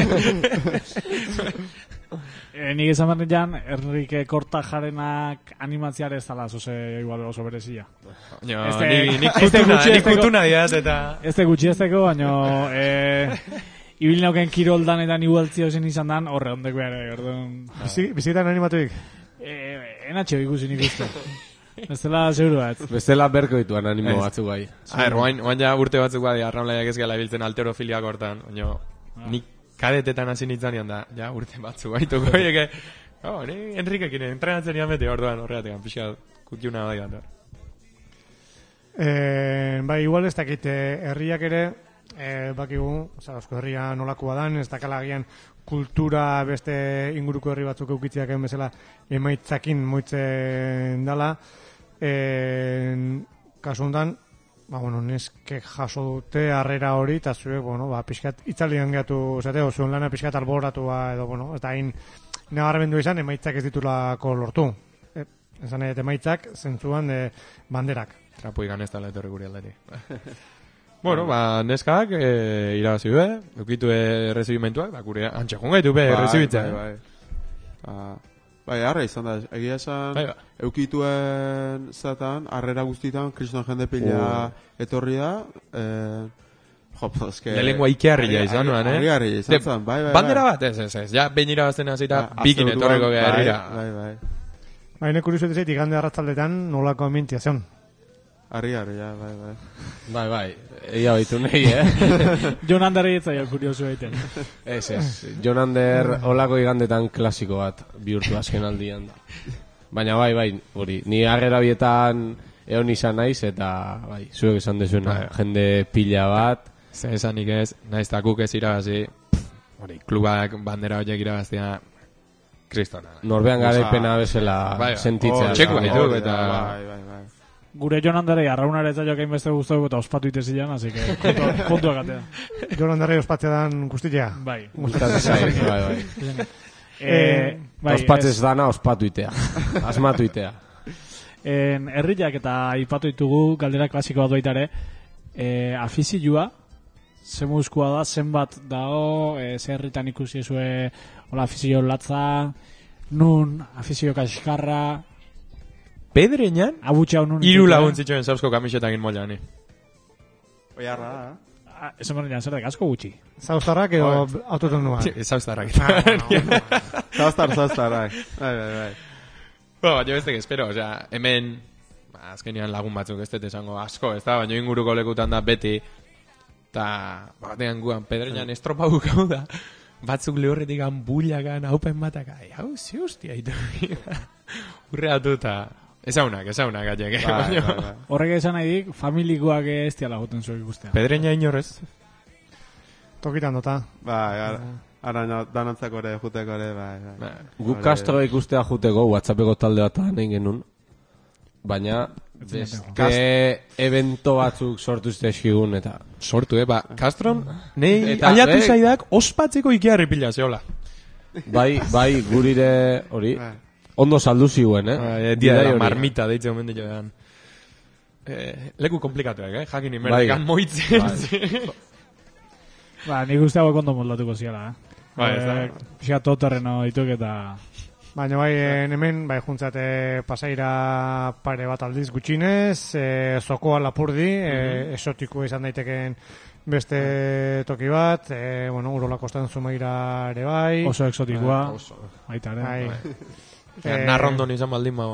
Nik esan bernean, Enrique Kortajarenak animatziare ez dala, igual oso berezia. Nik kutuna diat, eta... Ez de gutxiesteko, baina... Ibilinoken kiroldanetan igualtzio zen izan dan, horre ondeko ere. Bizitan animatuik? Enatxeo ikusi nik uste. Bestela seguru bat. Bestela berko dituan animo batzuk gai. Oain ja urte batzuk bai, arraunlaiak ez gala biltzen alterofiliak hortan. Nik kadetetan hasi nintzen da, ja, urte batzu baituko. Ni Enrikekin entrenatzen nian beti orduan horreatekan, pixka kutiuna bai bat. Bai, igual ez dakit herriak ere, bakigu, asko herria nolakoa dan, ez dakalagian kultura beste inguruko herri batzuk eukitziak egin bezala emaitzakin moitzen dala. Kasu hondan, bueno, neskek jaso dute harrera hori, eta zuek, bueno, pixkat itzalian gehiatu, zateo, zuen lana pixkat alboratua, edo, bueno, eta hain nabarmendu izan, emaitzak ez ditulako lortu. Esan nahi, emaitzak zentzuan banderak. Trapu ikan ez dela etorri guri aldetik. Bueno, neskak irabazi be, eukitu errezibimentuak, da gure antxekun gaitu be errezibitzen. Bai, arra izan da, egia esan, eukituen zatan, harrera guztitan, kriston jende pila etorri da, Lehenengo Ikearria izan nuen, Harri izan zen, bai. Bandera bat, ez, ja, behin irabazten azita, bikin etorreko gara herrira. Bai. Baina kuriosu ez igande arratzaldetan nolako amintia zen. Harri, ja, bai. Bai, egia baitu nahi, Jon Anderri ez zaio kuriosu egiten. Ez, Jon Ander olako igandetan klasiko bat bihurtu azken aldian da. Baina bai, hori, ni harrera bietan egon izan naiz, eta bai, zuek esan dezuena, jende pila bat. Zer esanik ez, naiz eta guk ez irabazi, hori, klubak bandera horiek irabaztia, kristona. Norbean garaipena bezala sentitzea. Txeko dituk, eta... Bai. Gure Jon Anderrei arraunare ez zaioak hainbeste guztatu eta ospatu itezilean, así que kontuak atea. Jon Anderrei ospatzea dan guztitia. Bai. Bai. Ospatzez dana ospatu itea. Asmatu itea. Herriak eta aipatu ditugu galdera klasiko bat baitare, afizioa, zemuzkoa da, zenbat dago, ze herritan ikusi zue, hola afizio latza, nun, afizio kaskarra, Pedreñan, abutxau nun... 3 laguntzitxoen zauzko kamisetakin molla, ni. Oiarra, esan berrean, zer da, asko gutxi. Zauztarrak edo autoton nua. Zauztarrak. Zauztar, bai. Baina bestek espero, osea, hemen, azkenean lagun batzuk ez dut esango asko, ez da, baina inguruko lekutan da beti, eta, batean guan, Pedreñan estropa bukau da, batzuk lehorretik bullakan, haupen batak, hau, zi hostia, itu. Urreatu eta... Ezaunak, gaiek. Bai. Horrek esan nahi dik, familikoak ez diala goten zuek ikustea. Pedreña inorrez. Tokitan dota. Bai, ara danantzako ere, juteko ere, bai. Guk Castro ikustea juteko, WhatsAppeko talde bat nahi genuen. Baina, beste evento batzuk sortu zitezkigun, eta... Sortu, Castron, nahi aliatu zaidak, ospatzeko Ikearri pila zehola. Bai, gurire hori... Ondo saldu ziguen, Dia de la marmita, deitze momentu joan. Leku komplikatuak, jakin inberdekan moitzen. Nik uste hau kondo moldatuko ziala, Pixka toterreno dituk eta... Baina hemen, juntzate pasaira pare bat aldiz gutxinez, zokoa lapurdi, esotiko izan daiteken beste toki bat, Urola Kostan Zumaira ere bai. Oso exotikoa, baita ere. Narrondon izan baldin ba,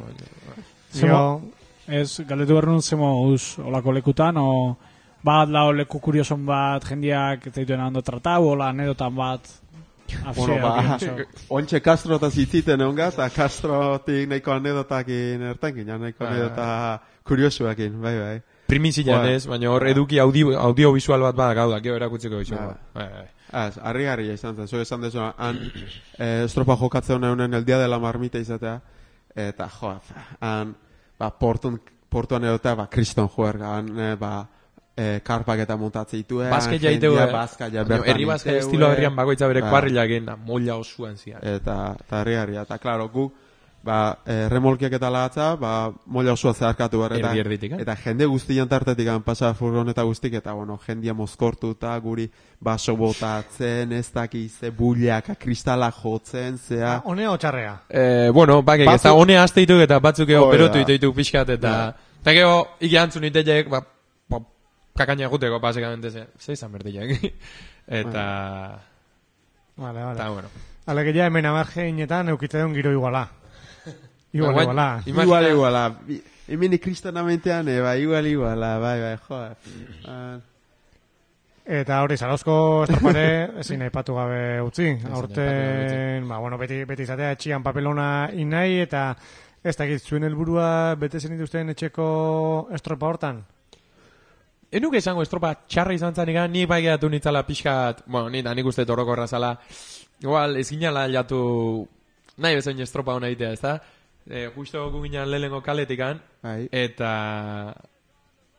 ez, galdetu behar nun zemo olako lekutan, o bat lau leku kurioson bat jendiak zeituen ondo tratau, ola anedotan bat ontxe Castro eta zitziten egon gaz, eta Castrotik nahiko anedotakin ertankin, nahiko anedota kuriosuakin, bai. Primizian ez, baina hor eduki audiovisual bat bada gauda, gero erakutzeko iso. Harri izan zen, zo esan dezu, estropa jokatzen honen el dia de la marmita izatea, eta han, portuan edotea, kriston juergan, karpak eta montatze ituen, Basket jaiteu, herri basket estilo herrian bagoitza bere kuarrilak egin, molla osuan zian. Eta harri, eta klaro, guk, remolkiak eta lagatza, molla osua zeharkatu behar, eta jende guztian tartetik pasa furgoneta guztik, eta jendia mozkortu eta guri baso botatzen, ez dakize, bullaka, kristala jotzen, zea... Honea o txarrea? Bakek, ez da honea azte dituk eta batzuk ego berotu dituk pixkat, eta gero, iki antzun iteiek, kakaina guteko, basikamente, ze izan berdilek. Eta... Vale. Alegeia hemen amargeinetan eukitzean giro iguala. Iguala. Hemen kristanamentean, iguala, bai, joder. Eta hori, Zarauzko estropare ezin aipatu gabe utzi. Aurten, beti izatea etxian papelona inai, eta ez dakit zuen helburua bete zen dituzten etxeko estropa hortan? Enuk esango estropa txarra izan zanik, ni bai geratu nitzala pixkat, nik uste toroko errazala, igual ez ginala jatu nahi bezain estropa hona egitea, ez da? Justo guginan lehenengo kaletikan, eta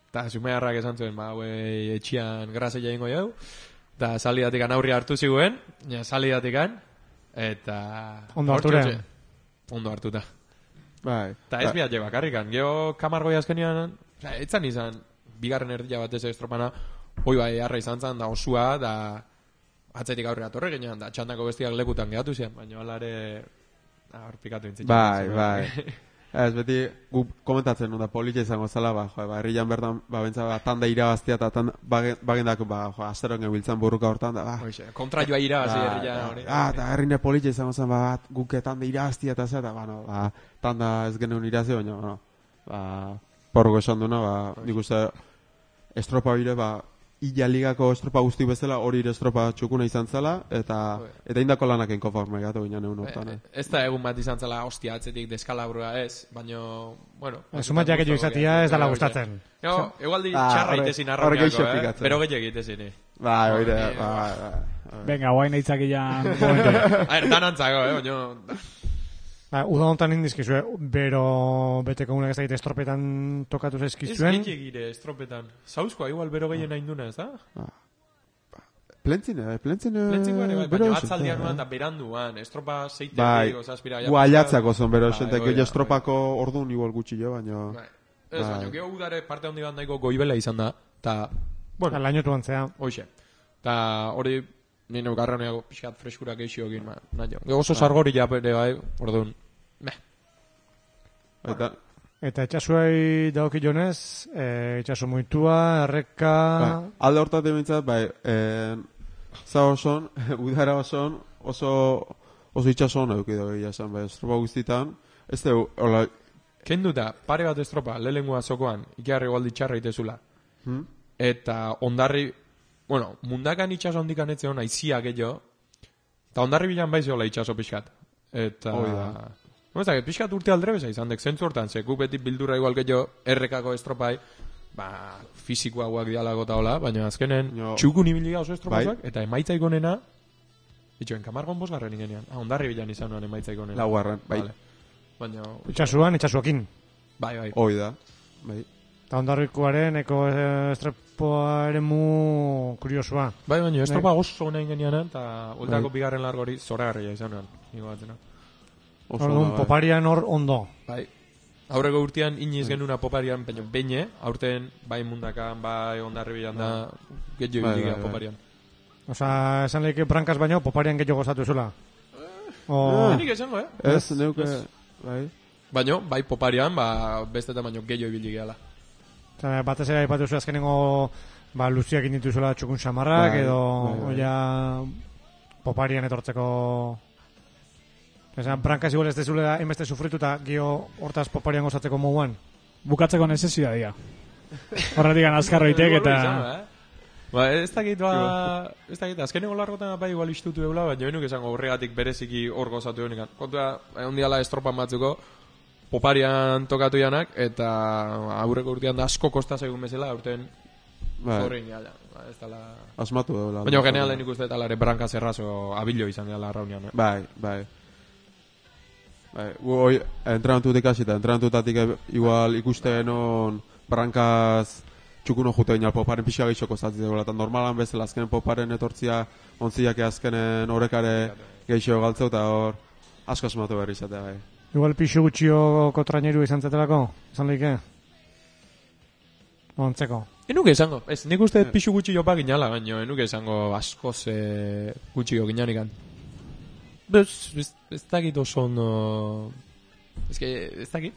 Eta Zumaiarrak esan zuen, etxian grazia ingo jau, eta salidatik aurri hartu ziguen, salidatik eta... Ondo harture. Ondo hartuta. Bai. Eta ez biat bakarrikan, geho kamargoi azkenian, etzan izan, bigarren erdia batez estropana, hoi bai harra izan zen, da osua, da atzetik aurre atorre genean, da txandako bestiak lekutan gehatu zian, baina alare, hor pikatu intzitzen. Bai. Ez, beti, gu komentatzen da politia izango zela, herrian bertan, bentsa, tanda irabaztia, eta bagendak, asteron gebiltzen burruka hortan, da, kontra joa irabazi herrian hori. Eta herrine politia izango zen, guk tanda irabaztia, eta zeta, tanda ez genuen irazi, baina, porroko esan duna, nik uste, estropa bire, Illa ligako estropa guzti bezala hori estropa txukuna izan zela eta indako lanak konforme gatu ginen egun hortan. Ez da egun bat izan zela hostia atzetik deskalabrua ez, baina bueno, Sumatiak edo izatia ez dala gustatzen. Egualdi txarra itezin arrokiako, pero gehiago itezin. Bai, oire, Venga, guain eitzak ilan. Danantzako, baina... Uda hontan indizkizue, bero beteko unak ez da estropetan tokatu zezkizuen. Ez gehiagire estropetan. Zauzkoa, igual bero gehien hain duna, ez da? Plentzine, baina atzaldian nuan da beranduan, estropa zeite gehiago zazpira. Gu aiatzako zon bero, xentek gehiago estropako orduan igual gutxi jo, baina... Ez, baina gehiago udare parte handi bat nahiko goibela izan da, eta... Bueno, lainotu antzea. Hoxe. Eta hori... Nino garraneago pixkat freskura gehiago egin, Gego oso sargori japere bai, orduan, Eta etxasuei daukionez, etxasu muitua, erreka... Alde hortatik bintzat, za oson, udara oson, oso itxason edukido egia esan, estropa guztitan, ez du, hola... Kenduta, pare bat estropa, lelengua zokoan, ikiarri goldi txarra itezula. Eta ondarri... Bueno, mundakan itxaso handikan etze hona izia gehiago, eta ondarri bilan baiz hola itxaso pixkat. Eta... Pixkat urte aldrebeza izan dek, zentzu hortan, guk beti bildurra igual gehiago errekako estropai, fizikoa guak dialago eta hola, baina azkenen txukun ibiliga oso estropazak, eta emaitzaiko nena, itxoen, kamargon bosgarren ingenean, ondarri bilan izan nuen emaitzaiko nena. Laugarren, bai. Itxasuan, itxasuakin. Bai. Hoi da, bai. Eta ondarrikoaren eko estropoa ere mu kuriosua. Bai, baina estropa oso nahi genean, eta ultako bigarren largori zoragarria izan nuen. Orduan, poparian hor ondo. Bai. Aurreko urtean iniz genuna poparian beine, aurten bai mundakan, bai ondarri bilan da, gehiago indiga poparian. Osa, esan lehike brankas baino, poparian gehiago gozatu zula. Nik esango, Ez, neuke, bai. Baina, bai poparian, beste eta baino gehiago ibili gehala. Batez ere aipatu zu azkenengo luziak indituzula txukun samarrak edo oia poparian etortzeko brankas igual ez dezule da enbeste sufritu eta gio hortaz poparian gozatzeko moguan bukatzeko necesidad horretik azkarro itek eta ez dakit azkenengo largotan bai igual istutu eula baina benuk esango horregatik bereziki hor gozatu honekan kontua ondiala estropan batzuko poparian tokatu janak, eta aurreko urtean da asko kostaz egun bezala, aurten zorrein gala. Asmatu da. Baina generalen ikuste eta lare branka zerrazo abilo izan dela raunian. Bai. Hoi, entrenatutik hasita, entrenatutatik igual ikusten on brankaz txukuno jute ginen poparen pixka gehiago zatzen dela, eta normalan bezala azkenen poparen etortzia ontziak azkenen horrekare gehiago galtzeu, eta hor asko asmatu behar izatea bai. Igual pixu gutxioko traineru izan zetelako, izan lehike? Ontzeko. Enuke esango, ez, nik uste pixu gutxi jopa ginala, baina enuke esango askoz gutxi jo ginanikan. Ez dakit oso ondo... Ez dakit.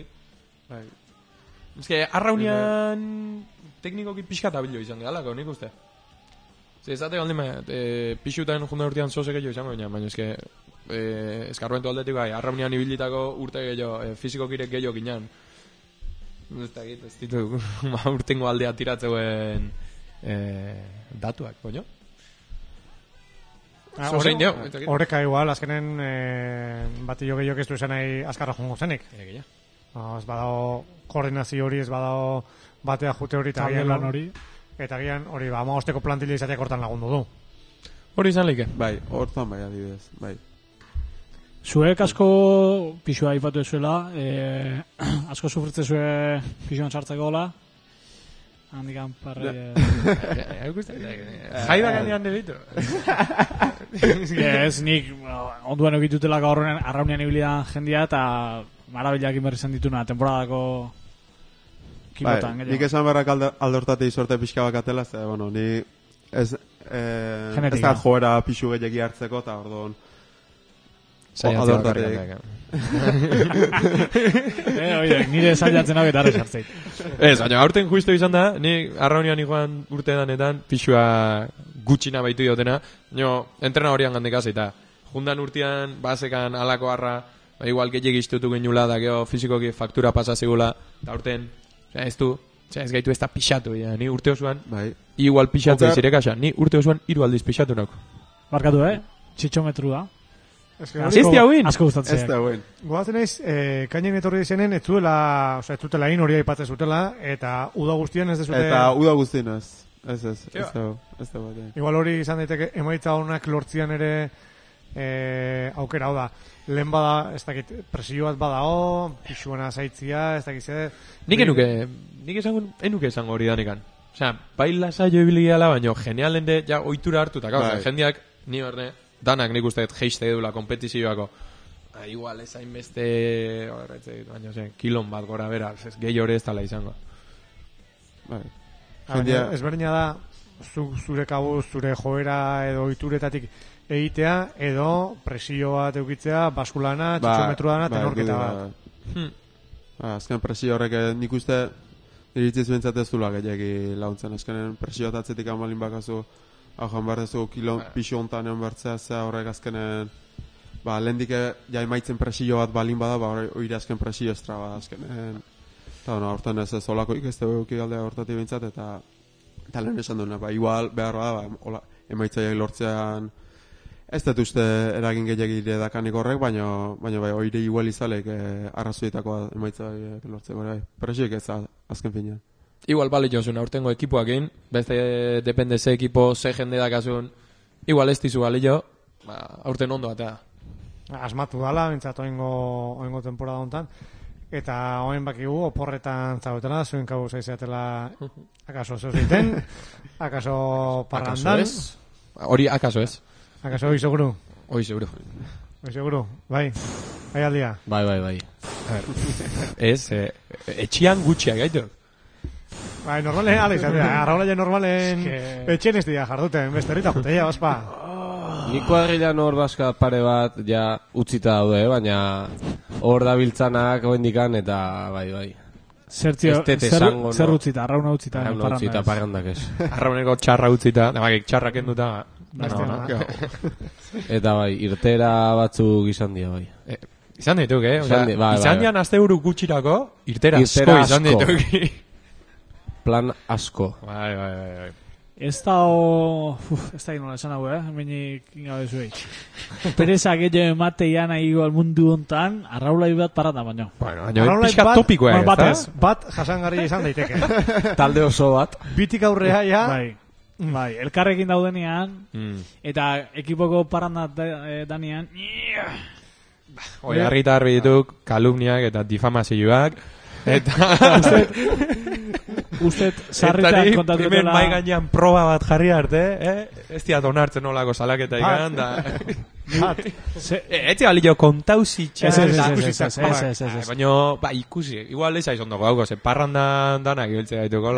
Ez que arraunian teknikoki pixkat abilo izan gehalako, nik uste. Ez zate galdima, pixutan junda urtean zozek jo izango baina ez que... eskarruentu aldetik bai, arraunian ibilitako urte gehiago, fizikokirek gehiago ginean. Ez ditu urtengo aldea tiratzeuen datuak, koño? Horreka igual, azkenen bati jo gehiago ez du izan nahi azkarra jongo zenik. Ez badao koordinazio hori, ez badao batea jute hori eta gian hori. Eta gian hori, amagosteko plantilla izateak hortan lagundu du. Hori izan leike? Bai, hortan bai adibidez, bai. Zuek asko pixua aipatu ezuela, asko sufritze zue pixuan sartzeko hola? handikan parre... Jaidak handian delitu. Ez, nik onduan egitutelako arraunean ibilidan jendia eta marabilak inberri zen dituna temporadako kilotan. Nik esan barrak aldortatik sorte pixka bakatela, ze, bueno, ni ez da joera pixu gehiagi hartzeko, eta orduan aldortatik. Nire saiatzen hau eta arrez hartzeit. Ez, baina aurten justo izan da, ni arraunian iguan urte danetan, pixua gutxina baitu diotena, entrena horian gandik azeita. Jundan urtean, basekan alako harra, igual gehiagik iztutu genula, da geho fizikoki faktura pasazigula, eta aurten, ez du, ez gaitu ez da pixatu, ni urte osoan, igual pixatzea izirekaxa, ni urte osoan 3 aldiz pixatu nok. Barkatu, txitxometru da. Asko gustatzen. Ez da huen. Goazen eiz, kainen etorri izenen, ez zutela in hori aipatzen zutela, eta uda guztien ez dezute... Eta uda guztien ez. Ez da bat. Igual hori izan daiteke emaitza honak lortzian ere aukera hau da. Lehen bada, ez dakit, presio bat badao, pixuena zaitzia, ez dakit ze... Nik enuke esango hori danekan. Osea, bai lasaio ibiliala, baina genialen de, ja, oitura hartuta, jendeak, ni horne, danak nik uste geiste edula kompetizioako. Igual ez hainbeste, baina kilon bat gora bera, gehi hori ez tala izango. Ez berdina da, zure kabuz, zure joera edo oituretatik egitea, edo presio bat eukitzea, baskulana, txitxometru dana, tenorketa bat. Azken presio horrek nik uste iritziz bentsatez zula gehiagi launtzen. Azkenen presio bat atzetik amalin bakazu, hau jan behar dezu pixo ontan egon bertzea, zea horrek azkenen lehendik jaimaitzen presio bat balin bada, hori azken presio estra bat azkenen. Eta hortan ez olako ikeste behuki galdea hortatik bintzat, eta lehen esan duena, igual behar bada, emaitzaiak lortzean ez dut uste eragin gehiagire dakanik horrek, baina bai, oire igual izalek arrazoietakoa emaitzaiak lortzeko, presioik ez azken finean. Igual bale jozun, aurtengo ekipuakin, beste depende ze ekipo, ze jende dakasun, igual ez dizu bale jo, aurten ondo batea. Asmatu dala, bintzat oingo temporada hontan, eta oen bakigu oporretan zaudetela, zuen kabu zaizeatela akaso zeuzeiten, akaso parrandan. Hori akaso ez. Akaso hoi seguru. Hoi seguru. Bai aldia. Bai. Ez, etxian gutxiak gaitu. Bai, normalen, arraulaia normalen etxen ez dira jarduten, beste herrita juteia, baspa. Niko herrilan hor bazka pare bat ja utzita daude, baina hor da biltzanak oendikan eta bai. Zer utzita, arrauna utzita. Arrauna utzita, parrandak ez. Arrauneko txarra utzita, txarrak enduta. Eta bai, irtera batzuk izan dira, bai. Izan dituk, izan dian azte buru gutxirako, irtera asko izan dituk. Plan asko. Bai. Ez da inola esan hau, menik ingabe zuei. Pereza gehiago ematean igual mundu hontan, arraulai bat parada baino. Bueno, pixka topikoa ez, bat jasangarria izan daiteke. Talde oso bat. Bitik aurrea, ja. Bai, elkarrekin daudenean, eta ekipoko paranda danean, hoi harrita harbi dituk, kalumniak eta difamazioak, eta... Usted sarritan kontatu dela... Primer mai gainean proba bat jarri arte, ez diat onartzen olako salaketa ikan, da... Etxe balio kontauzitxa... Ez. Baina, ikusi, igual ez aizondoko dauko, ze parrandan danak ibiltzea gaituko,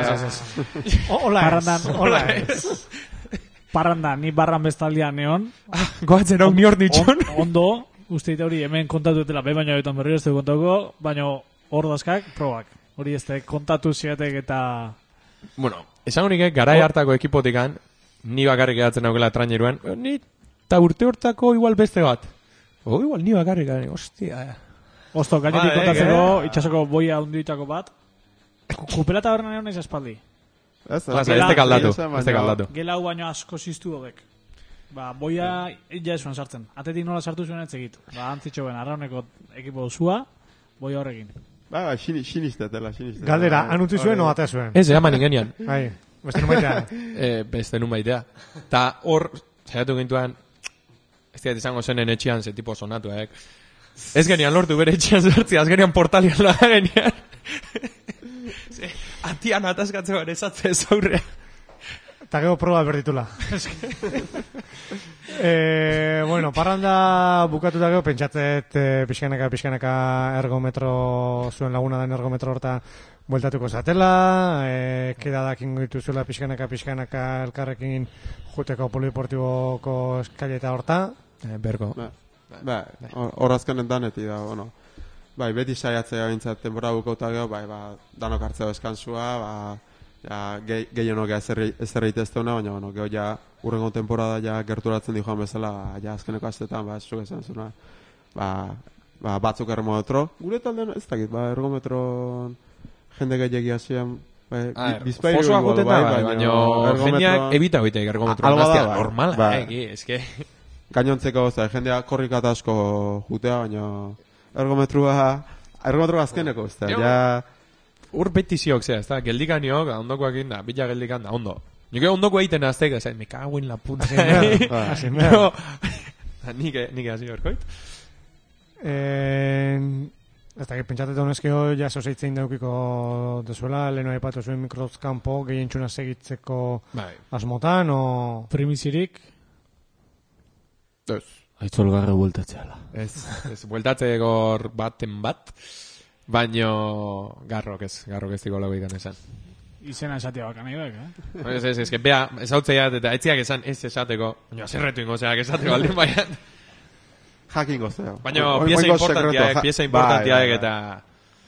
hola. Parrandan, ni barran bestaldian neon. Goatzen hau ni hor nitxon. Ondo, uste hori hemen kontatu dutela, baina betan berriro ez dugu kontatuko, baina hor dazkak, probak. Hori ez kontatu ziatek eta... Bueno, esan horik garai hartako ekipotikan, ni bakarrik edatzen naukela traineruan, ni eta urte hortako igual beste bat. Igual ni bakarrik edatzen, ostia. Osto, gainetik kontatzeko, itxasoko boia hundiutako bat. Kupelata horren egon ez espaldi. Ez kaldatu. Gela hau baino asko ziztu dobek. Boia ja esuan sartzen. Atetik nola sartu zuen etzegit. Antzitxo ben, arrauneko ekipo zua, boia horrekin. Sinistetela. Galdera, anutzi zuen o atea zuen? Ez, eman ingenian. Beste nun baitea. Beste nun baitea. Ta hor, saiatu gintuan, ez diat izango zenen etxian ze tipo sonatu, Ez genian lortu bere etxian zertzia, ez genian portalian laga genian. atian ataskatzeko esatze zaurrea. Eta gero proba berditula. Bueno, parranda bukatu da gero, pentsatzet pixkanaka ergometro, zuen laguna den ergometro horta bueltatuko zatela, kedadak ingoitu zuela pixkanaka elkarrekin juteko polideportiboko eskaileta horta. Bergo. Horazkenen daneti da, bueno. Bai, beti saiatzea bintzat temporada bukauta gero, bai, danok hartzea eskansua, gehienok ezerreit ez dauna, baina, bueno, gero ja, urrengo temporada ja gerturatzen di joan bezala, ja, azkeneko astetan, zuk esan zuna, batzuk ergometro, gure taldean, ez dakit, ergometron jende gehiagi hasian, bizpairu igual, baina jendeak ebita goitek ergometro, normala, eske. Gainontzeko, jendea korrikat asko jutea, baina ergometro azkeneko, ja... Ur beti ziok, zera, geldikaniok, ondokoak da, bila geldikan da, ondo. Nik ondoko egiten azteik, me cago en la puta. Nik hasi horkoit. Ez da, pentsatet honezkeo, ja sozeitzen daukiko dezuela, leheno aipatu zuen mikrozkampo, gehientxuna segitzeko asmotan, o... Primizirik? Ez. Aitzolgarra bueltatzeala. Ez, bueltatzeko baten bat, baino garrok ez diko lagu ikan esan. Izena esatea bakan egak, Ez, bea, ez hau zeiat, eta etziak esan ez esateko, baina azerretu ingo zeak esateko aldin baian. Jakingo zeo. Baina pieza importantiaek eta...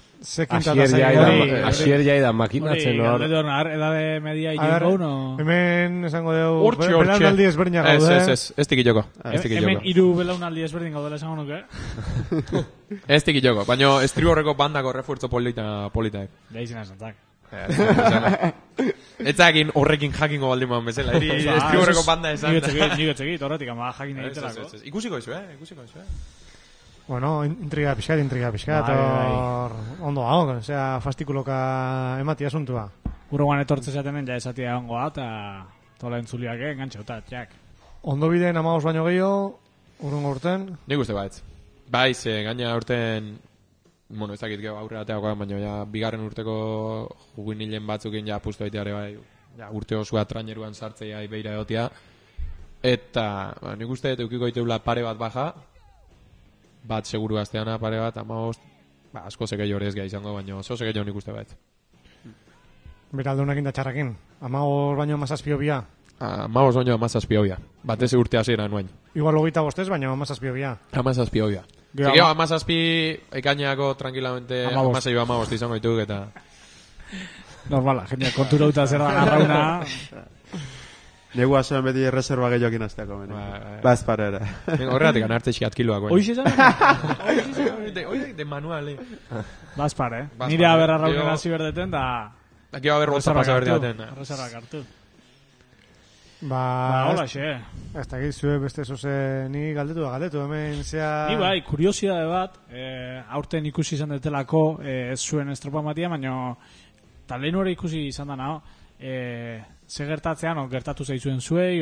Asier jaida makinatzen hor. Edade media ikengo uno. Hemen esango dugu, belaunaldi ezberdina gaude. Ez tikilloko. Hemen iru belaunaldi ezberdin gaudela esango nuke. Ez tikilloko, baina estriborreko bandako refuerzo politaek. Ja izena esantzak. Etzakin horrekin jakingo baldin man bezala. Estriborreko banda esan. Nik etzekit, horretik, ama jakin egiterako. Ikusiko izu. Bueno, intriga pixkat, ondo hau, osea, fastikuloka emati asuntua. Urroan etortze zatenen, ja esatia ongoa, eta tola entzuliak engantzautat, jak. Ondo bideen 15 baino gehiago, urrungo urten? Nik uste baitz. Baiz, gaina urten, bueno, ez dakit geho aurrerateakoa, baina ja, bigarren urteko juguinilen batzukin ja apustu baiteare bai, ja, urte osua traineruan sartzea beira egotia, eta nik uste eukiko iteula pare bat baja, bat seguru gazteana pare bat, 15, asko zekei hori ez gai izango, baina oso zekei hori nik uste bat. Beraldunak indatxarrakin, 15 baino amazazpio bia? 15 baino amazazpio bia, bat ez urte hasiera nuen. Igual 25 baino amazazpio bia? Amazazpio bia. Zekeo, amazazpi ekaineako tranquilamente 16 izango dituk eta... Normala, jendea konturauta zer da garrauna... Negu asoan beti reserva gehiokin azteako. Baz parera. Horregatik anartze xiat kiloak. Oiz izan? De manual, Baz pare. Nire haber arraunen hasi berdeten da... Aquí va a haber bolsa pasa berdeten. Reserva kartu. Hola, xe. Ez da gizue beste zoze ni galdetu hemen zea... Ni bai, kuriosidade bat, aurten ikusi izan detelako, ez zuen estropa matia, baina talen hori ikusi izan da naho, ze gertatzean, gertatu zaizuen zuei,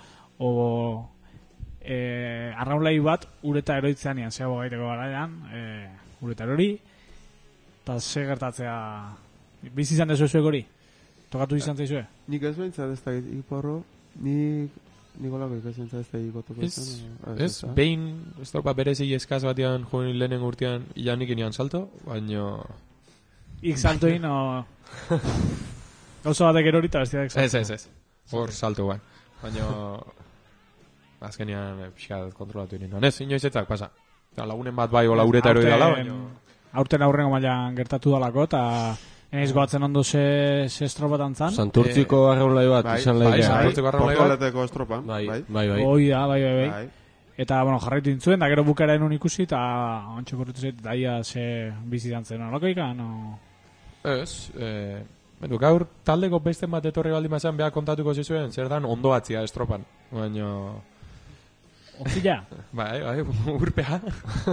arraunlai bat ureta eroitzean ian, zeago gaiteko garaian, ureta erori, eta ze gertatzea, bizi izan dezu zuek hori? Tokatu izan zaizue? Nik ez behintzat ez da ikiporro, nik olako ikasentzat ez da ikotoko izan. Ez, behin estropa berezi eskaz batian joan lehenen urtean ilanik inean salto, baina... Ik saltoin, o... Gauza batek erorita bestiak salto. Ez. Hor salto guan. Baina... Azkenian pixkat kontrolatu inean. Ez, inoizetzak pasa. Lagunen bat bai ola ureta erori dala, baina... Aurten aurrengo mailan gertatu dalako, eta... Eniz goatzen ondo ze estropatan zan. Santurtziko arraunlai bat izan lehiak. Santurtziko arraunlai bat. Portoleteko estropa. Bai. Oi da, bai. Eta, bueno, jarraitu dintzuen, da gero bukera enun ikusi, eta ontsa korritu zait, daia ze bizitan zen. Loko ikan, o... Ez, gaur taldeko beste bat etorri baldin mazan behar kontatuko zizuen, zer dan ondo batzia estropan. Baina... Ontzila? Bai, urpea.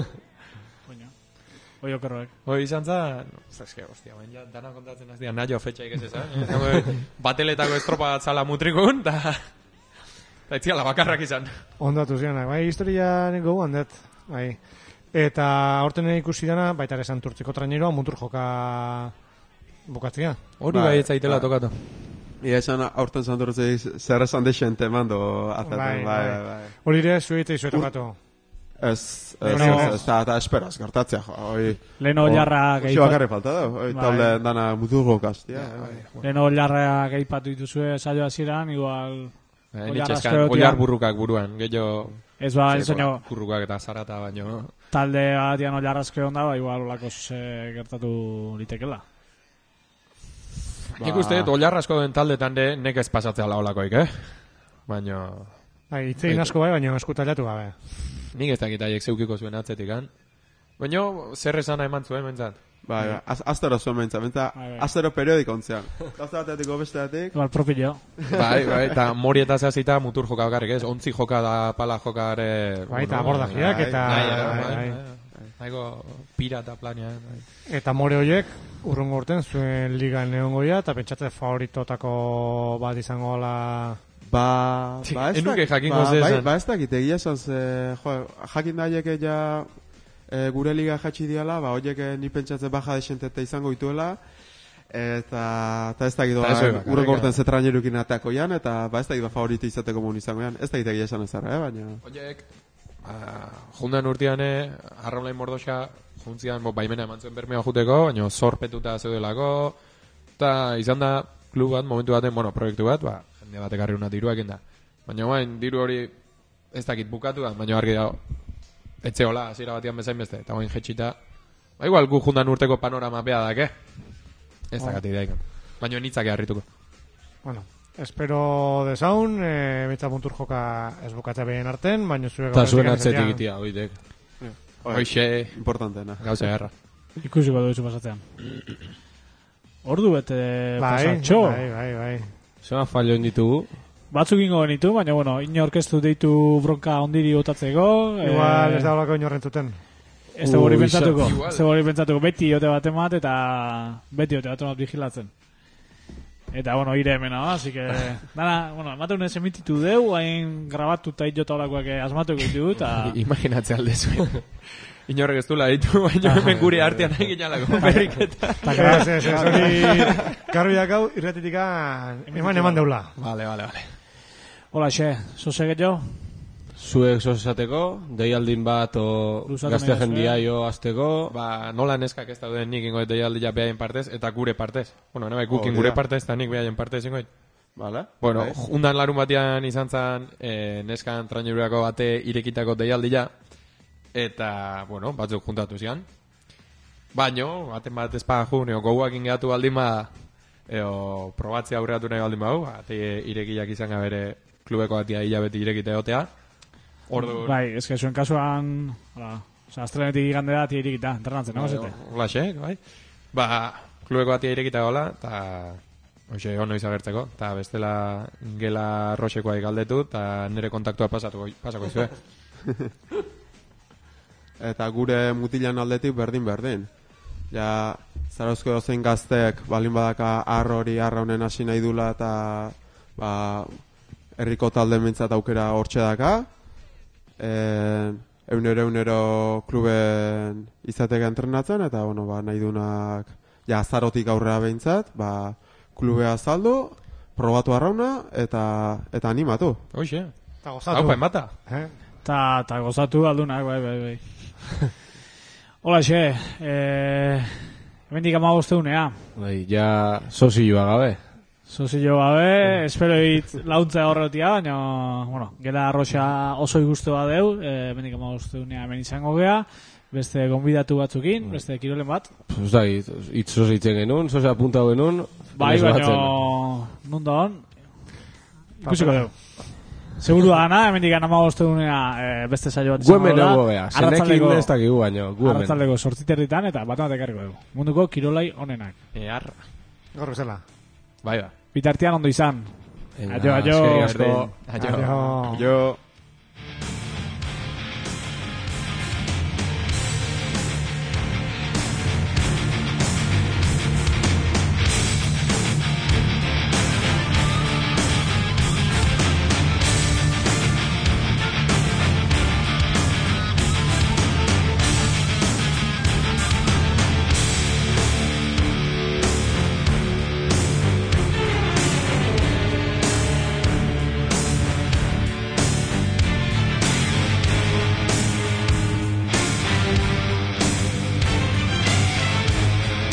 Oi okerroek. Hoi izan zan... Eske, hostia, baina dana kontatzen aztia, naio fetxaik ez ezan. Bateletako estropa zala mutrikun, eta... Eta etziala bakarrak izan. Ondatu zianak, bai, historia nik gogu handet. Bai. Eta horten ikusi dana, baita ere Santurtziko traineroa, mutur joka bukatzea. Hori bai ez zaitela tokatu. Ia esan aurten santurtzei zer esan dexente emando azaten, bai. Hori ere, zuete izu tokatu. Ez, eta esperaz, gertatzea, Leno jarra Oixo bakarri falta da, talde dana muturgo kastia. Leno jarra geipatu dituzue saio hasieran, igual... Nitxezkan, oliar burrukak buruan, gehiago... Ez ba, enseño... Burrukak eta zarata baino... Talde batian oliarrazke onda, igual olakos gertatu litekela. Nik uste, oliarrazko den taldetan de nekez pasatzea olakoik, Baina... Itzein asko bai, baina eskutailatu gabe. Nik ez dakit aiek zeukiko zuen atzetik, Baina, zer esana eman zuen, mentzat? Bai, aztero zuen mentzat, aztero periodiko ontzean. Gauza batetik, besteatik. Igual propio. Bai, eta mori eta zehazita mutur joka bakarrik, ez? Ontzi joka da pala jokare... Bai, eta abordajiak, eta... Haiko pirata planean. Eta more horiek, urrungo urten zuen ligan egongoia, eta pentsatze favoritotako bat izango la... Ba, ez dakit, egia esan jakin daiek ja gure liga jatxi diala, ba, horiek ni pentsatzen baja desentete izango dituela, eta ez dakit urrengo urten zetrainerukin ateako jan, eta ba, ez dakit favorito izateko mun izango jan, ez dakit egia esan ezarra, baina... Horiek, jundan urtean, arraunlain mordoxa, juntzian, baimena eman zuen bermea juteko, baina zorpetuta zeudelako, eta izan da klub bat, momentu baten, proiektu bat, ba, jende batek arri una diruak da. Baina bain, diru hori ez dakit bukatu da, baina argi da, etxeola, hasiera batian bezain beste, eta bain jetxita, ba, igual gu jundan urteko panorama bea dake, ez dakati daikan, baina nitzake harrituko. Bueno, espero desaun, betza puntur joka ez bukatzea behien arten, baina zure eta zuen atzetik itia, oitek. Hoxe, importantena. Gauza garra. Ikusiko duzu pasatzean. Ordu bete pasatxo. Bai. Zema falloen ditugu. Batzuk ingo genitu, baina, ino orkestu deitu bronka ondiri botatzeko. Igual ez da olako inorrentzuten. Ez da hori pentsatuko. Beti ote bat emat eta beti ote bat emat vigilatzen. Eta, ire hemena, así que... Dana, ematen ez emititu deu, hain grabatu eta jota olakoak asmatuko ditu, eta... Imaginatze alde zuen. Inorrek ez dula ditu, baina hemen gure artean egin alako berriketa. Eta graz, hori garbiak hau irretitika eman deula. Vale. Hola, sose gehiago? Zuek sosesateko, deialdin bat o gaztea jendia jo azteko. Ba, nola neskak ez dauden nik ingoet deialdia behaien partez, eta gure partez. Nabai, gukin gure partez, eta nik behaien partez ingoet. Vale. Undan larun batian izan zan, neskan trainurako bate irekitako deialdia, eta, batzuk juntatu zian. Baino, baten bat espagajun, goguak ingatu baldin ba, probatzea aurreatu nahi baldin bau, irekiak izan gabere klubeko batia hilabeti irekita egotea. Bai, ez que zuen kasuan, astrenetik igandera tia irekita, entrenatzen, nago? Olaxe, bai. Ba, klubeko batia irekita gola, eta hoxe, ono izagertzeko, eta bestela gela roxekoa galdetu, eta nire kontaktua pasako izue. Eta gure mutilan aldetik berdin. Ja, zarauzko dozein gaztek, balin badaka arra honen hasi nahi dula, eta herriko talde mintzat aukera hortxe daka. Eunero kluben izateka entrenatzen, eta nahi dunak azarotik aurrera behintzat, klubea azaldu, probatu arrauna, eta animatu. Hoxe, eta gozatu. Haupa enbata. Eta gozatu aldunak, bai. Hola, hemendik 15 Bai, ja sozioa gabe. Espero launtza horretia, baina, gela arroxa oso igustoa deu, hemendik 15 hemen izango gea, beste gonbidatu batzukin, beste kirolen bat. Ez da, itzoz itzen genuen, zoze apuntau genuen. Bai, baina, nunda hon, ikusiko deu. Seguru gana, hemendik 15 beste saio bat izango da. Guemen ego gea, zenekin ez dakigu baino, guemen. Arratzaldeko sortziterritan eta bat ekarriko dugu. Munduko kirolai onenak. Gaur bezala. Bai. Bitartean ondo izan. Aio. Aio.